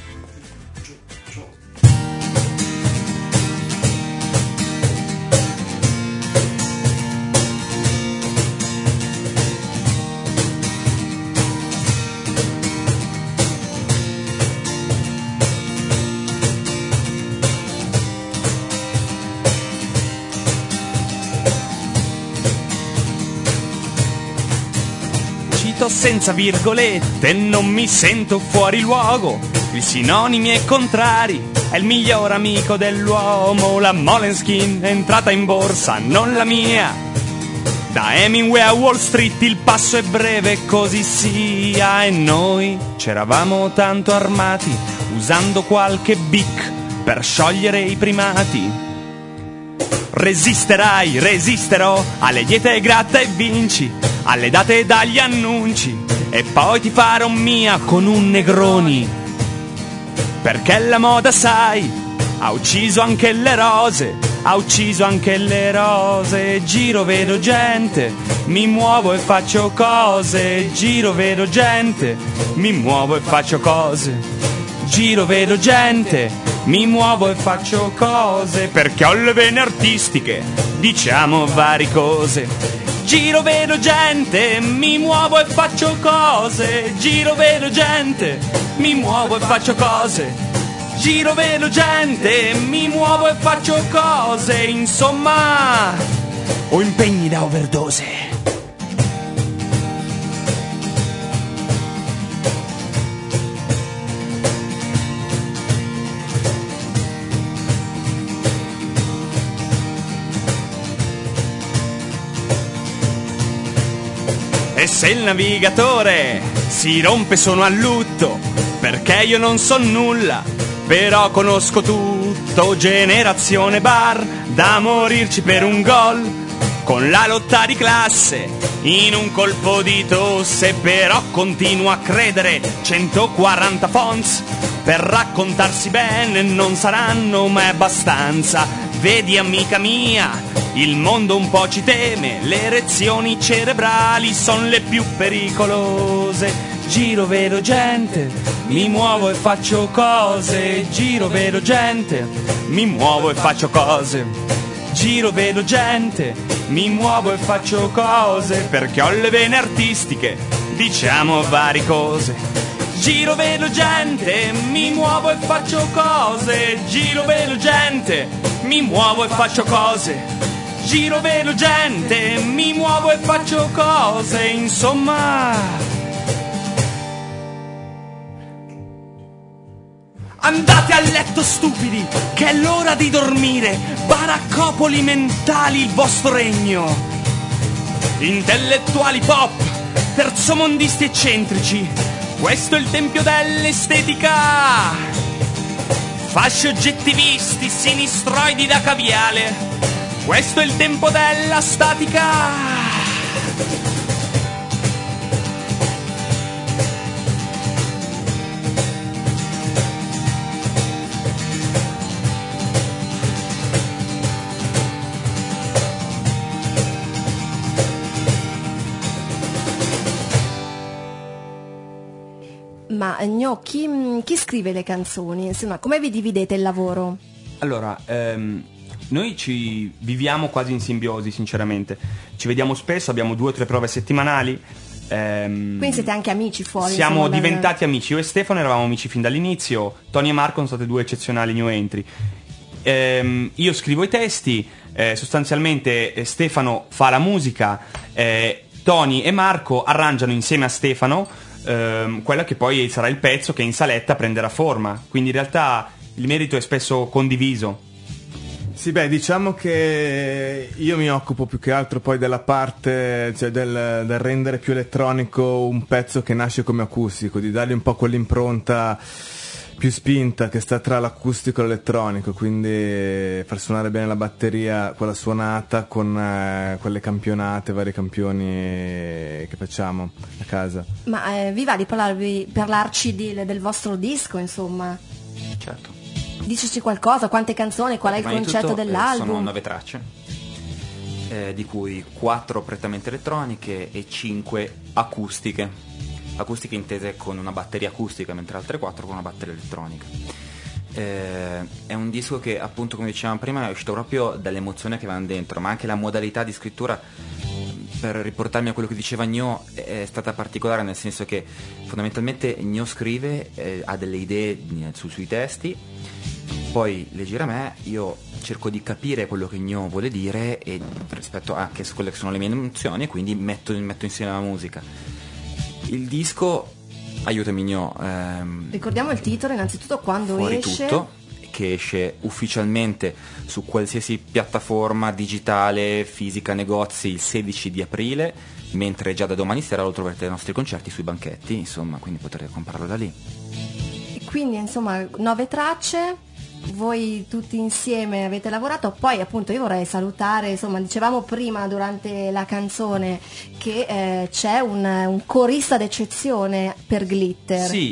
Cito senza virgolette, non mi sento fuori luogo. I sinonimi e contrari, è il miglior amico dell'uomo. La Moleskine è entrata in borsa, non la mia. Da Hemingway a Wall Street il passo è breve, così sia. E noi c'eravamo tanto armati, usando qualche bic per sciogliere i primati. Resisterai, resisterò alle diete gratta e vinci, alle date e dagli annunci, e poi ti farò mia con un Negroni. Perché la moda, sai, ha ucciso anche le rose, ha ucciso anche le rose. Giro, vedo gente, mi muovo e faccio cose. Giro, vedo gente, mi muovo e faccio cose. Giro, vedo gente, mi muovo e faccio cose, perché ho le vene artistiche, diciamo varie cose. Giro, vedo gente, mi muovo e faccio cose. Giro, vedo gente, mi muovo e faccio cose. Giro, vedo gente, mi muovo e faccio cose. Insomma, ho impegni da overdose. E se il navigatore si rompe sono a lutto, perché io non so nulla, però conosco tutto. Generazione bar, da morirci per un gol, con la lotta di classe, in un colpo di tosse. Però continuo a credere, centoquaranta fonts, per raccontarsi bene non saranno mai abbastanza. Vedi amica mia, il mondo un po' ci teme, le erezioni cerebrali sono le più pericolose. Giro, vedo gente, mi muovo e faccio cose. Giro, vedo gente, mi muovo e faccio cose. Giro, vedo gente, mi muovo e faccio cose, perché ho le vene artistiche, diciamo varie cose. Giro, vedo gente, mi muovo e faccio cose. Giro, vedo gente, mi muovo e faccio cose. Giro, vedo gente, mi muovo e faccio cose. Insomma, andate a letto stupidi, che è l'ora di dormire. Baraccopoli mentali il vostro regno. Intellettuali pop, terzomondisti eccentrici, questo è il tempio dell'estetica. Fasci oggettivisti, sinistroidi da caviale, questo è il tempo della statica. Ma Gno, chi, chi scrive le canzoni? Insomma, come vi dividete il lavoro? Allora, ehm, noi ci viviamo quasi in simbiosi, sinceramente. Ci vediamo spesso, abbiamo due o tre prove settimanali. Ehm, Quindi siete anche amici fuori? Siamo insomma, diventati dal... amici. Io e Stefano eravamo amici fin dall'inizio. Tony e Marco sono state due eccezionali new entry. Ehm, io scrivo i testi, eh, sostanzialmente eh, Stefano fa la musica, eh, Tony e Marco arrangiano insieme a Stefano ehm, quella che poi sarà il pezzo che in saletta prenderà forma. Quindi in realtà il merito è spesso condiviso. Sì, beh, diciamo che io mi occupo più che altro poi della parte, cioè del, del rendere più elettronico un pezzo che nasce come acustico, di dargli un po' quell'impronta più spinta che sta tra l'acustico e l'elettronico, quindi far suonare bene la batteria, quella suonata, con eh, quelle campionate, vari campioni che facciamo a casa. Ma eh, vi va di parlarvi, parlarci di, del vostro disco, insomma? Certo. Dici qualcosa, quante canzoni, qual è il Prima di concetto tutto, eh, dell'album? sono nove tracce, eh, di cui quattro prettamente elettroniche e cinque acustiche. Acustiche intese con una batteria acustica, mentre altre quattro con una batteria elettronica. Eh, è un disco che, appunto, come dicevamo prima, è uscito proprio dall'emozione che va dentro, ma anche la modalità di scrittura, per riportarmi a quello che diceva Gno, è stata particolare, nel senso che fondamentalmente Gno scrive, eh, ha delle idee su, sui testi, poi le gira a me, io cerco di capire quello che Gno vuole dire e rispetto anche a quelle che sono le mie emozioni, e quindi metto, metto insieme la musica. Il disco, aiutami Gno, ehm, ricordiamo il titolo innanzitutto, quando Fuori esce? Tutto, che esce ufficialmente su qualsiasi piattaforma digitale, fisica, negozi il sedici di aprile, mentre già da domani sera lo troverete ai nostri concerti sui banchetti, insomma, quindi potrete comprarlo da lì. E quindi insomma nove tracce, voi tutti insieme avete lavorato. Poi appunto io vorrei salutare, insomma dicevamo prima durante la canzone che eh, c'è un, un corista d'eccezione per Glitter. Sì,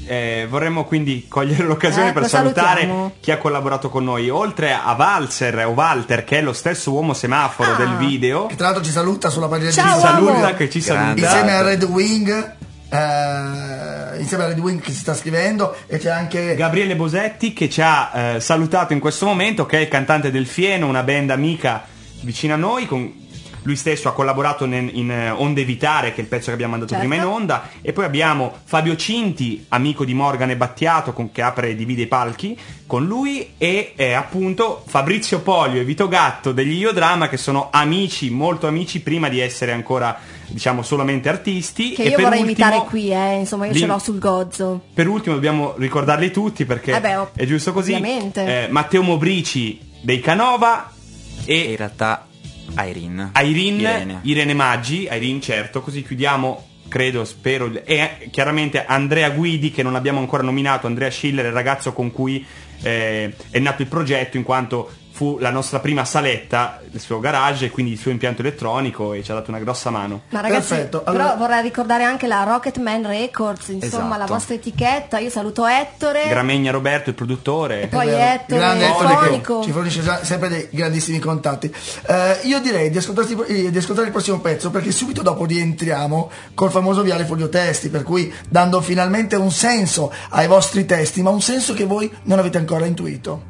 Eh, vorremmo quindi cogliere l'occasione Ecco, per salutare salutiamo. chi ha collaborato con noi, oltre a Valser o Walter, che è lo stesso uomo semaforo Ah. del video. Che tra l'altro ci saluta sulla pagina Ciao, di Ci uomo. saluta, che ci Grande. saluta. insieme a Red Wing, eh, insieme a Red Wing che si sta scrivendo, e c'è anche Gabriele Bosetti, che ci ha eh, salutato in questo momento, che è il cantante del Fieno, una band amica vicina a noi. Con lui stesso ha collaborato in, in eh, Onde Evitare, che è il pezzo che abbiamo mandato Certo. prima in onda. E poi abbiamo Fabio Cinti, amico di Morgan e Battiato, con, che apre e divide i palchi con lui, e eh, appunto Fabrizio Polio e Vito Gatto degli Iodrama, che sono amici, molto amici, prima di essere ancora, diciamo, solamente artisti. Che E io per vorrei ultimo- imitare qui, eh. Insomma, io Lì- ce l'ho sul gozzo. Per ultimo dobbiamo ricordarli tutti, perché Eh beh, oh, è giusto così. ovviamente. Eh, Matteo Mobrici dei Canova E in e realtà Irene. Irene, Irene. Irene Maggi, Irene certo, così chiudiamo, credo, spero, e eh, chiaramente Andrea Guidi, che non abbiamo ancora nominato, Andrea Schiller, il ragazzo con cui eh, è nato il progetto, in quanto fu la nostra prima saletta, il suo garage e quindi il suo impianto elettronico, e ci ha dato una grossa mano. Ma ragazzi, Perfetto, però allora- vorrei ricordare anche la Rocketman Records, insomma, Esatto. la vostra etichetta. Io saluto Ettore. Gramegna Roberto, il produttore. E poi È vero. Ettore, Grande il Ettore che fonico. ci fornisce già- sempre dei grandissimi contatti. Eh, io direi di, ascoltarsi- eh, di ascoltare il prossimo pezzo, perché subito dopo rientriamo col famoso Viale Foglio Testi, per cui dando finalmente un senso ai vostri testi, ma un senso che voi non avete ancora intuito.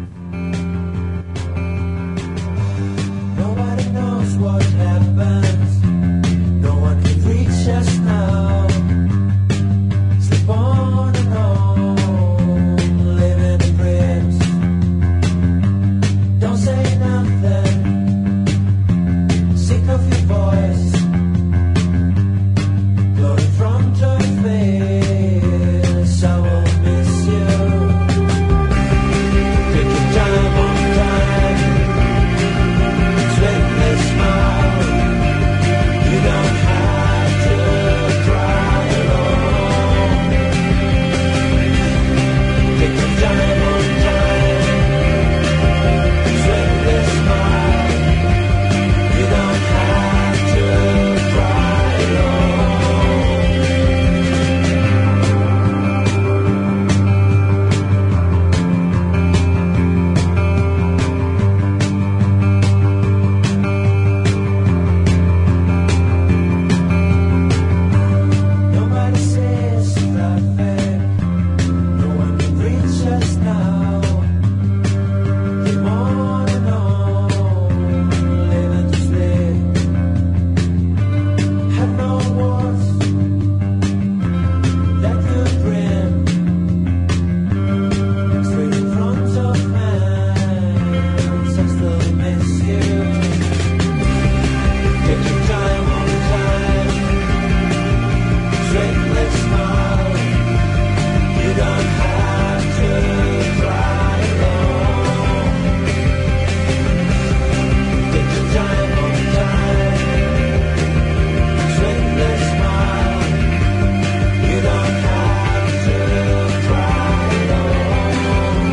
Nobody knows what happens. No one can reach us now. Slip on and on, living in dreams. Don't say nothing. Sick of your voice, glowing from your face. I will miss you. Take your time on time. Sweet and smile. You don't have to cry alone. Take your time on time. Sweet and smile. You don't have to cry alone. Nobody says nothing. No one can reach us now. Keep on and on, living to sleep. Have no words that could bring straight in front of hands. I still miss you. Take your time on time. Straight let's smile. You don't have to cry alone. Take your time on time. Straight let's smile. You don't have to cry alone.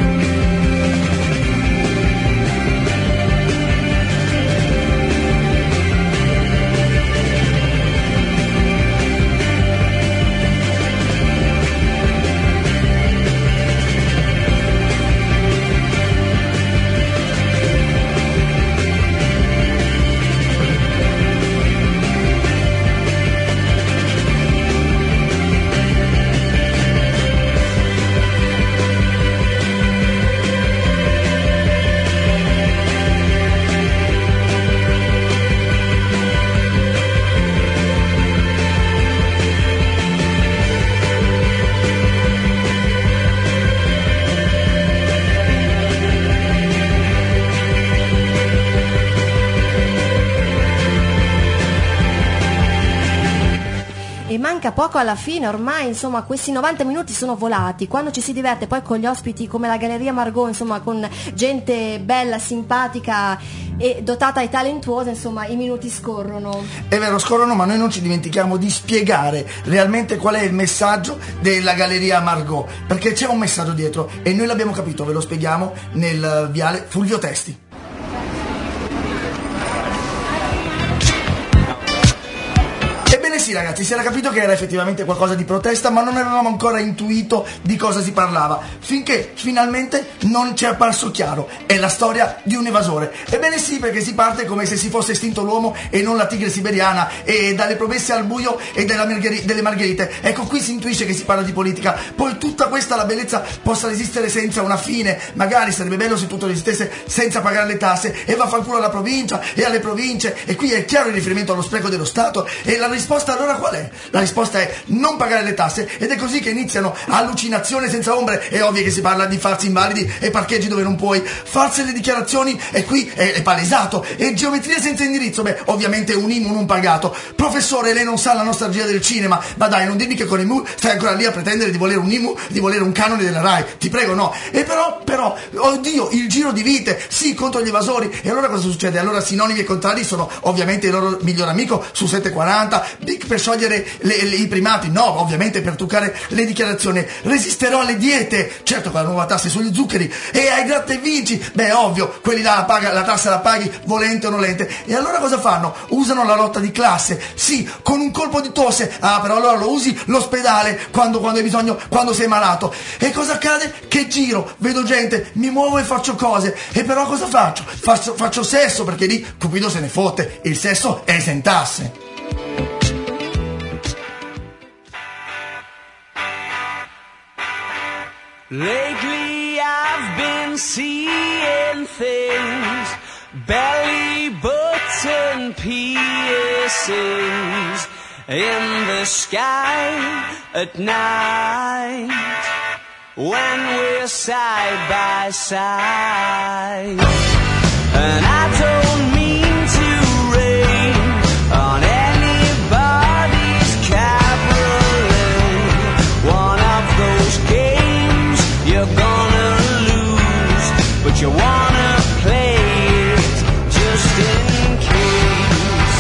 E manca poco alla fine, ormai insomma questi novanta minuti sono volati. Quando ci si diverte poi con gli ospiti come la Galleria Margot, insomma con gente bella, simpatica e dotata e talentuosa, insomma i minuti scorrono. È vero, scorrono, ma noi non ci dimentichiamo di spiegare realmente qual è il messaggio della Galleria Margot, perché c'è un messaggio dietro e noi l'abbiamo capito, ve lo spieghiamo nel Viale Fulvio Testi. Ebbene sì ragazzi, si era capito che era effettivamente qualcosa di protesta, ma non avevamo ancora intuito di cosa si parlava, finché finalmente non ci è apparso chiaro. È la storia di un evasore. Ebbene sì, perché si parte come se si fosse estinto l'uomo e non la tigre siberiana, e dalle promesse al buio e della margheri- delle margherite. Ecco, qui si intuisce che si parla di politica. Poi tutta questa, la bellezza possa resistere senza una fine. Magari sarebbe bello se tutto resistesse senza pagare le tasse, e vaffanculo alla provincia e alle province. E qui è chiaro il riferimento allo spreco dello Stato. E la risposta allora qual è? La risposta è non pagare le tasse, ed è così che iniziano allucinazioni senza ombre. È ovvio che si parla di falsi invalidi e parcheggi dove non puoi, false le dichiarazioni, e qui è, è palesato, e geometria senza indirizzo. Beh, ovviamente un I M U non pagato. Professore, lei non sa la nostalgia del cinema, ma dai, non dirmi che con I M U stai ancora lì a pretendere di volere un I M U, di volere un canone della Rai, ti prego, no. E però, però, oddio, il giro di vite, sì, contro gli evasori. E allora cosa succede? Allora sinonimi e contrari sono ovviamente il loro miglior amico su sette quaranta, Big per sciogliere le, le, i primati, no, ovviamente per truccare le dichiarazioni. Resisterò alle diete, certo, con la nuova tassa sugli zuccheri, e ai gratta e vinci, beh, ovvio, quelli là la, paga, la tassa la paghi volente o nolente. E allora cosa fanno? Usano la lotta di classe, sì, con un colpo di tosse. Ah, però allora lo usi l'ospedale quando, quando hai bisogno, quando sei malato. E cosa accade? Che giro, vedo gente, mi muovo e faccio cose. E però cosa faccio? Faccio, faccio sesso, perché lì Cupido se ne fotte, il sesso è esentasse. Lately I've been seeing things, belly button piercings in the sky at night when we're side by side. And I don't mean to rain on anybody's cabaret, one of those games you're gonna lose, but you wanna play it just in case.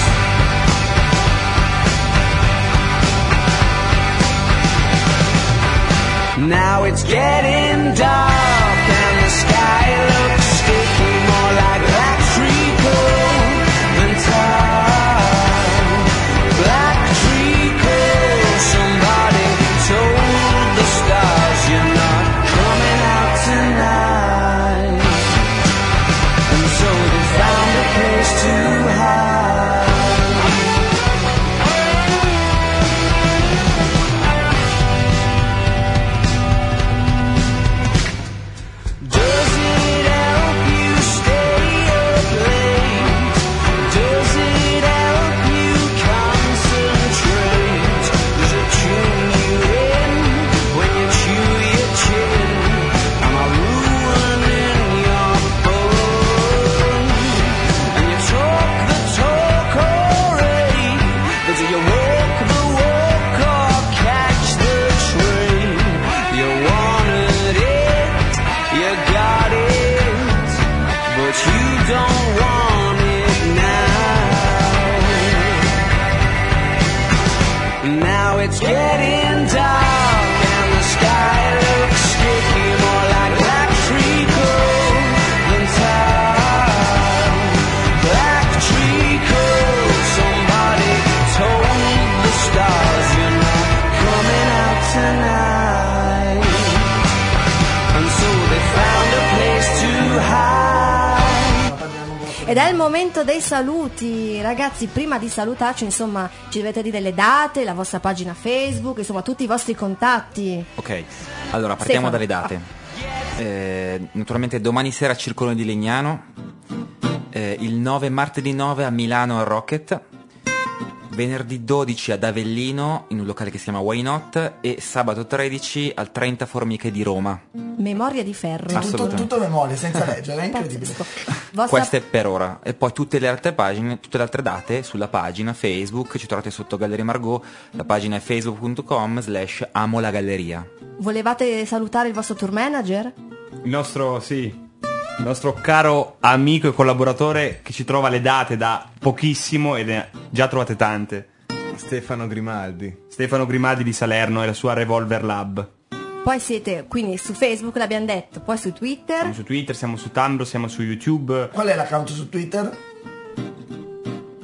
Now it's getting dark and the sky looks sticky, more like black treacle than tar. Black treacle, somebody told the stars you're not coming out tonight, and so they found a place to hide. Does it help you stay up late? Does it help you concentrate? Does it tune you in when you chew your chin? Am I ruining your fun? And you talk the talk already, but do you walk the walk or catch the train? You wanted it, you got it, but you don't want it now. Now it's getting dark and the sky looks sticky, more like black treacle than tar. Black treacle, somebody told the stars you're not coming out tonight, and so they found a place to hide. Ed è il momento dei saluti, ragazzi. Prima di salutarci, insomma, ci dovete dire le date, la vostra pagina Facebook, insomma, tutti i vostri contatti. Ok, allora partiamo Stefano. dalle date. Eh, naturalmente domani sera a Circolo di Legnano, eh, il nove martedì nove a Milano al Rocket, venerdì dodici ad Avellino in un locale che si chiama Why Not, e sabato tredici al trenta Formiche di Roma. Memoria di ferro. Tutto, Assolutamente. tutto memoria, senza leggere, è incredibile. Vostra- Queste per ora. E poi tutte le altre pagine, tutte le altre date sulla pagina Facebook, ci trovate sotto Galleria Margot, la pagina è facebook punto com slash amo la galleria. Volevate salutare il vostro tour manager? Il nostro, sì, il nostro caro amico e collaboratore che ci trova le date da pochissimo e ne ha già trovate tante. Stefano Grimaldi. Stefano Grimaldi di Salerno e la sua Revolver Lab. Poi siete quindi su Facebook, l'abbiamo detto, poi su Twitter. Siamo su Twitter, siamo su Tumblr, siamo su YouTube. Qual è l'account su Twitter?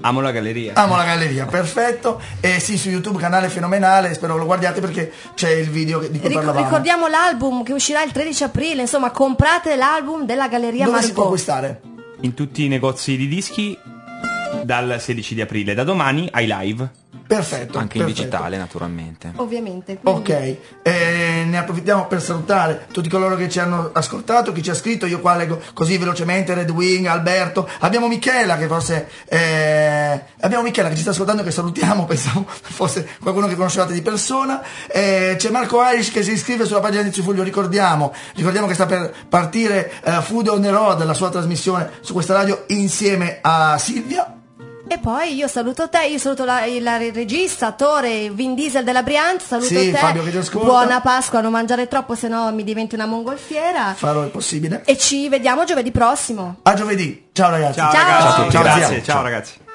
Amo la galleria. Amo la galleria, perfetto. E sì, su YouTube canale fenomenale, spero lo guardiate perché c'è il video di cui Ric- parlavamo. ricordiamo l'album che uscirà il tredici aprile, insomma, comprate l'album della Galleria Dove Margot. si può acquistare? In tutti i negozi di dischi dal sedici di aprile. Da domani ai live. Perfetto. Anche in perfetto. digitale, naturalmente. Ovviamente. quindi- Ok, eh, ne approfittiamo per salutare tutti coloro che ci hanno ascoltato, chi ci ha scritto. Io qua leggo così velocemente: Red Wing, Alberto, abbiamo Michela che forse eh, abbiamo Michela che ci sta ascoltando, che salutiamo, pensavo fosse qualcuno che conoscevate di persona. Eh, c'è Marco Irish che si iscrive sulla pagina di Cifuglio, ricordiamo ricordiamo che sta per partire eh, Food on the Road, la sua trasmissione su questa radio insieme a Silvia. E poi io saluto te, io saluto la, il, il regista, attore Vin Diesel della Brianza, saluto Sì, te. Fabio che ti ascolta. Buona Pasqua, non mangiare troppo, se no mi diventi una mongolfiera. Farò il possibile. E ci vediamo giovedì prossimo. A giovedì, ciao ragazzi. Ciao, Ciao. ragazzi. Ciao, Grazie. zia. Ciao ragazzi.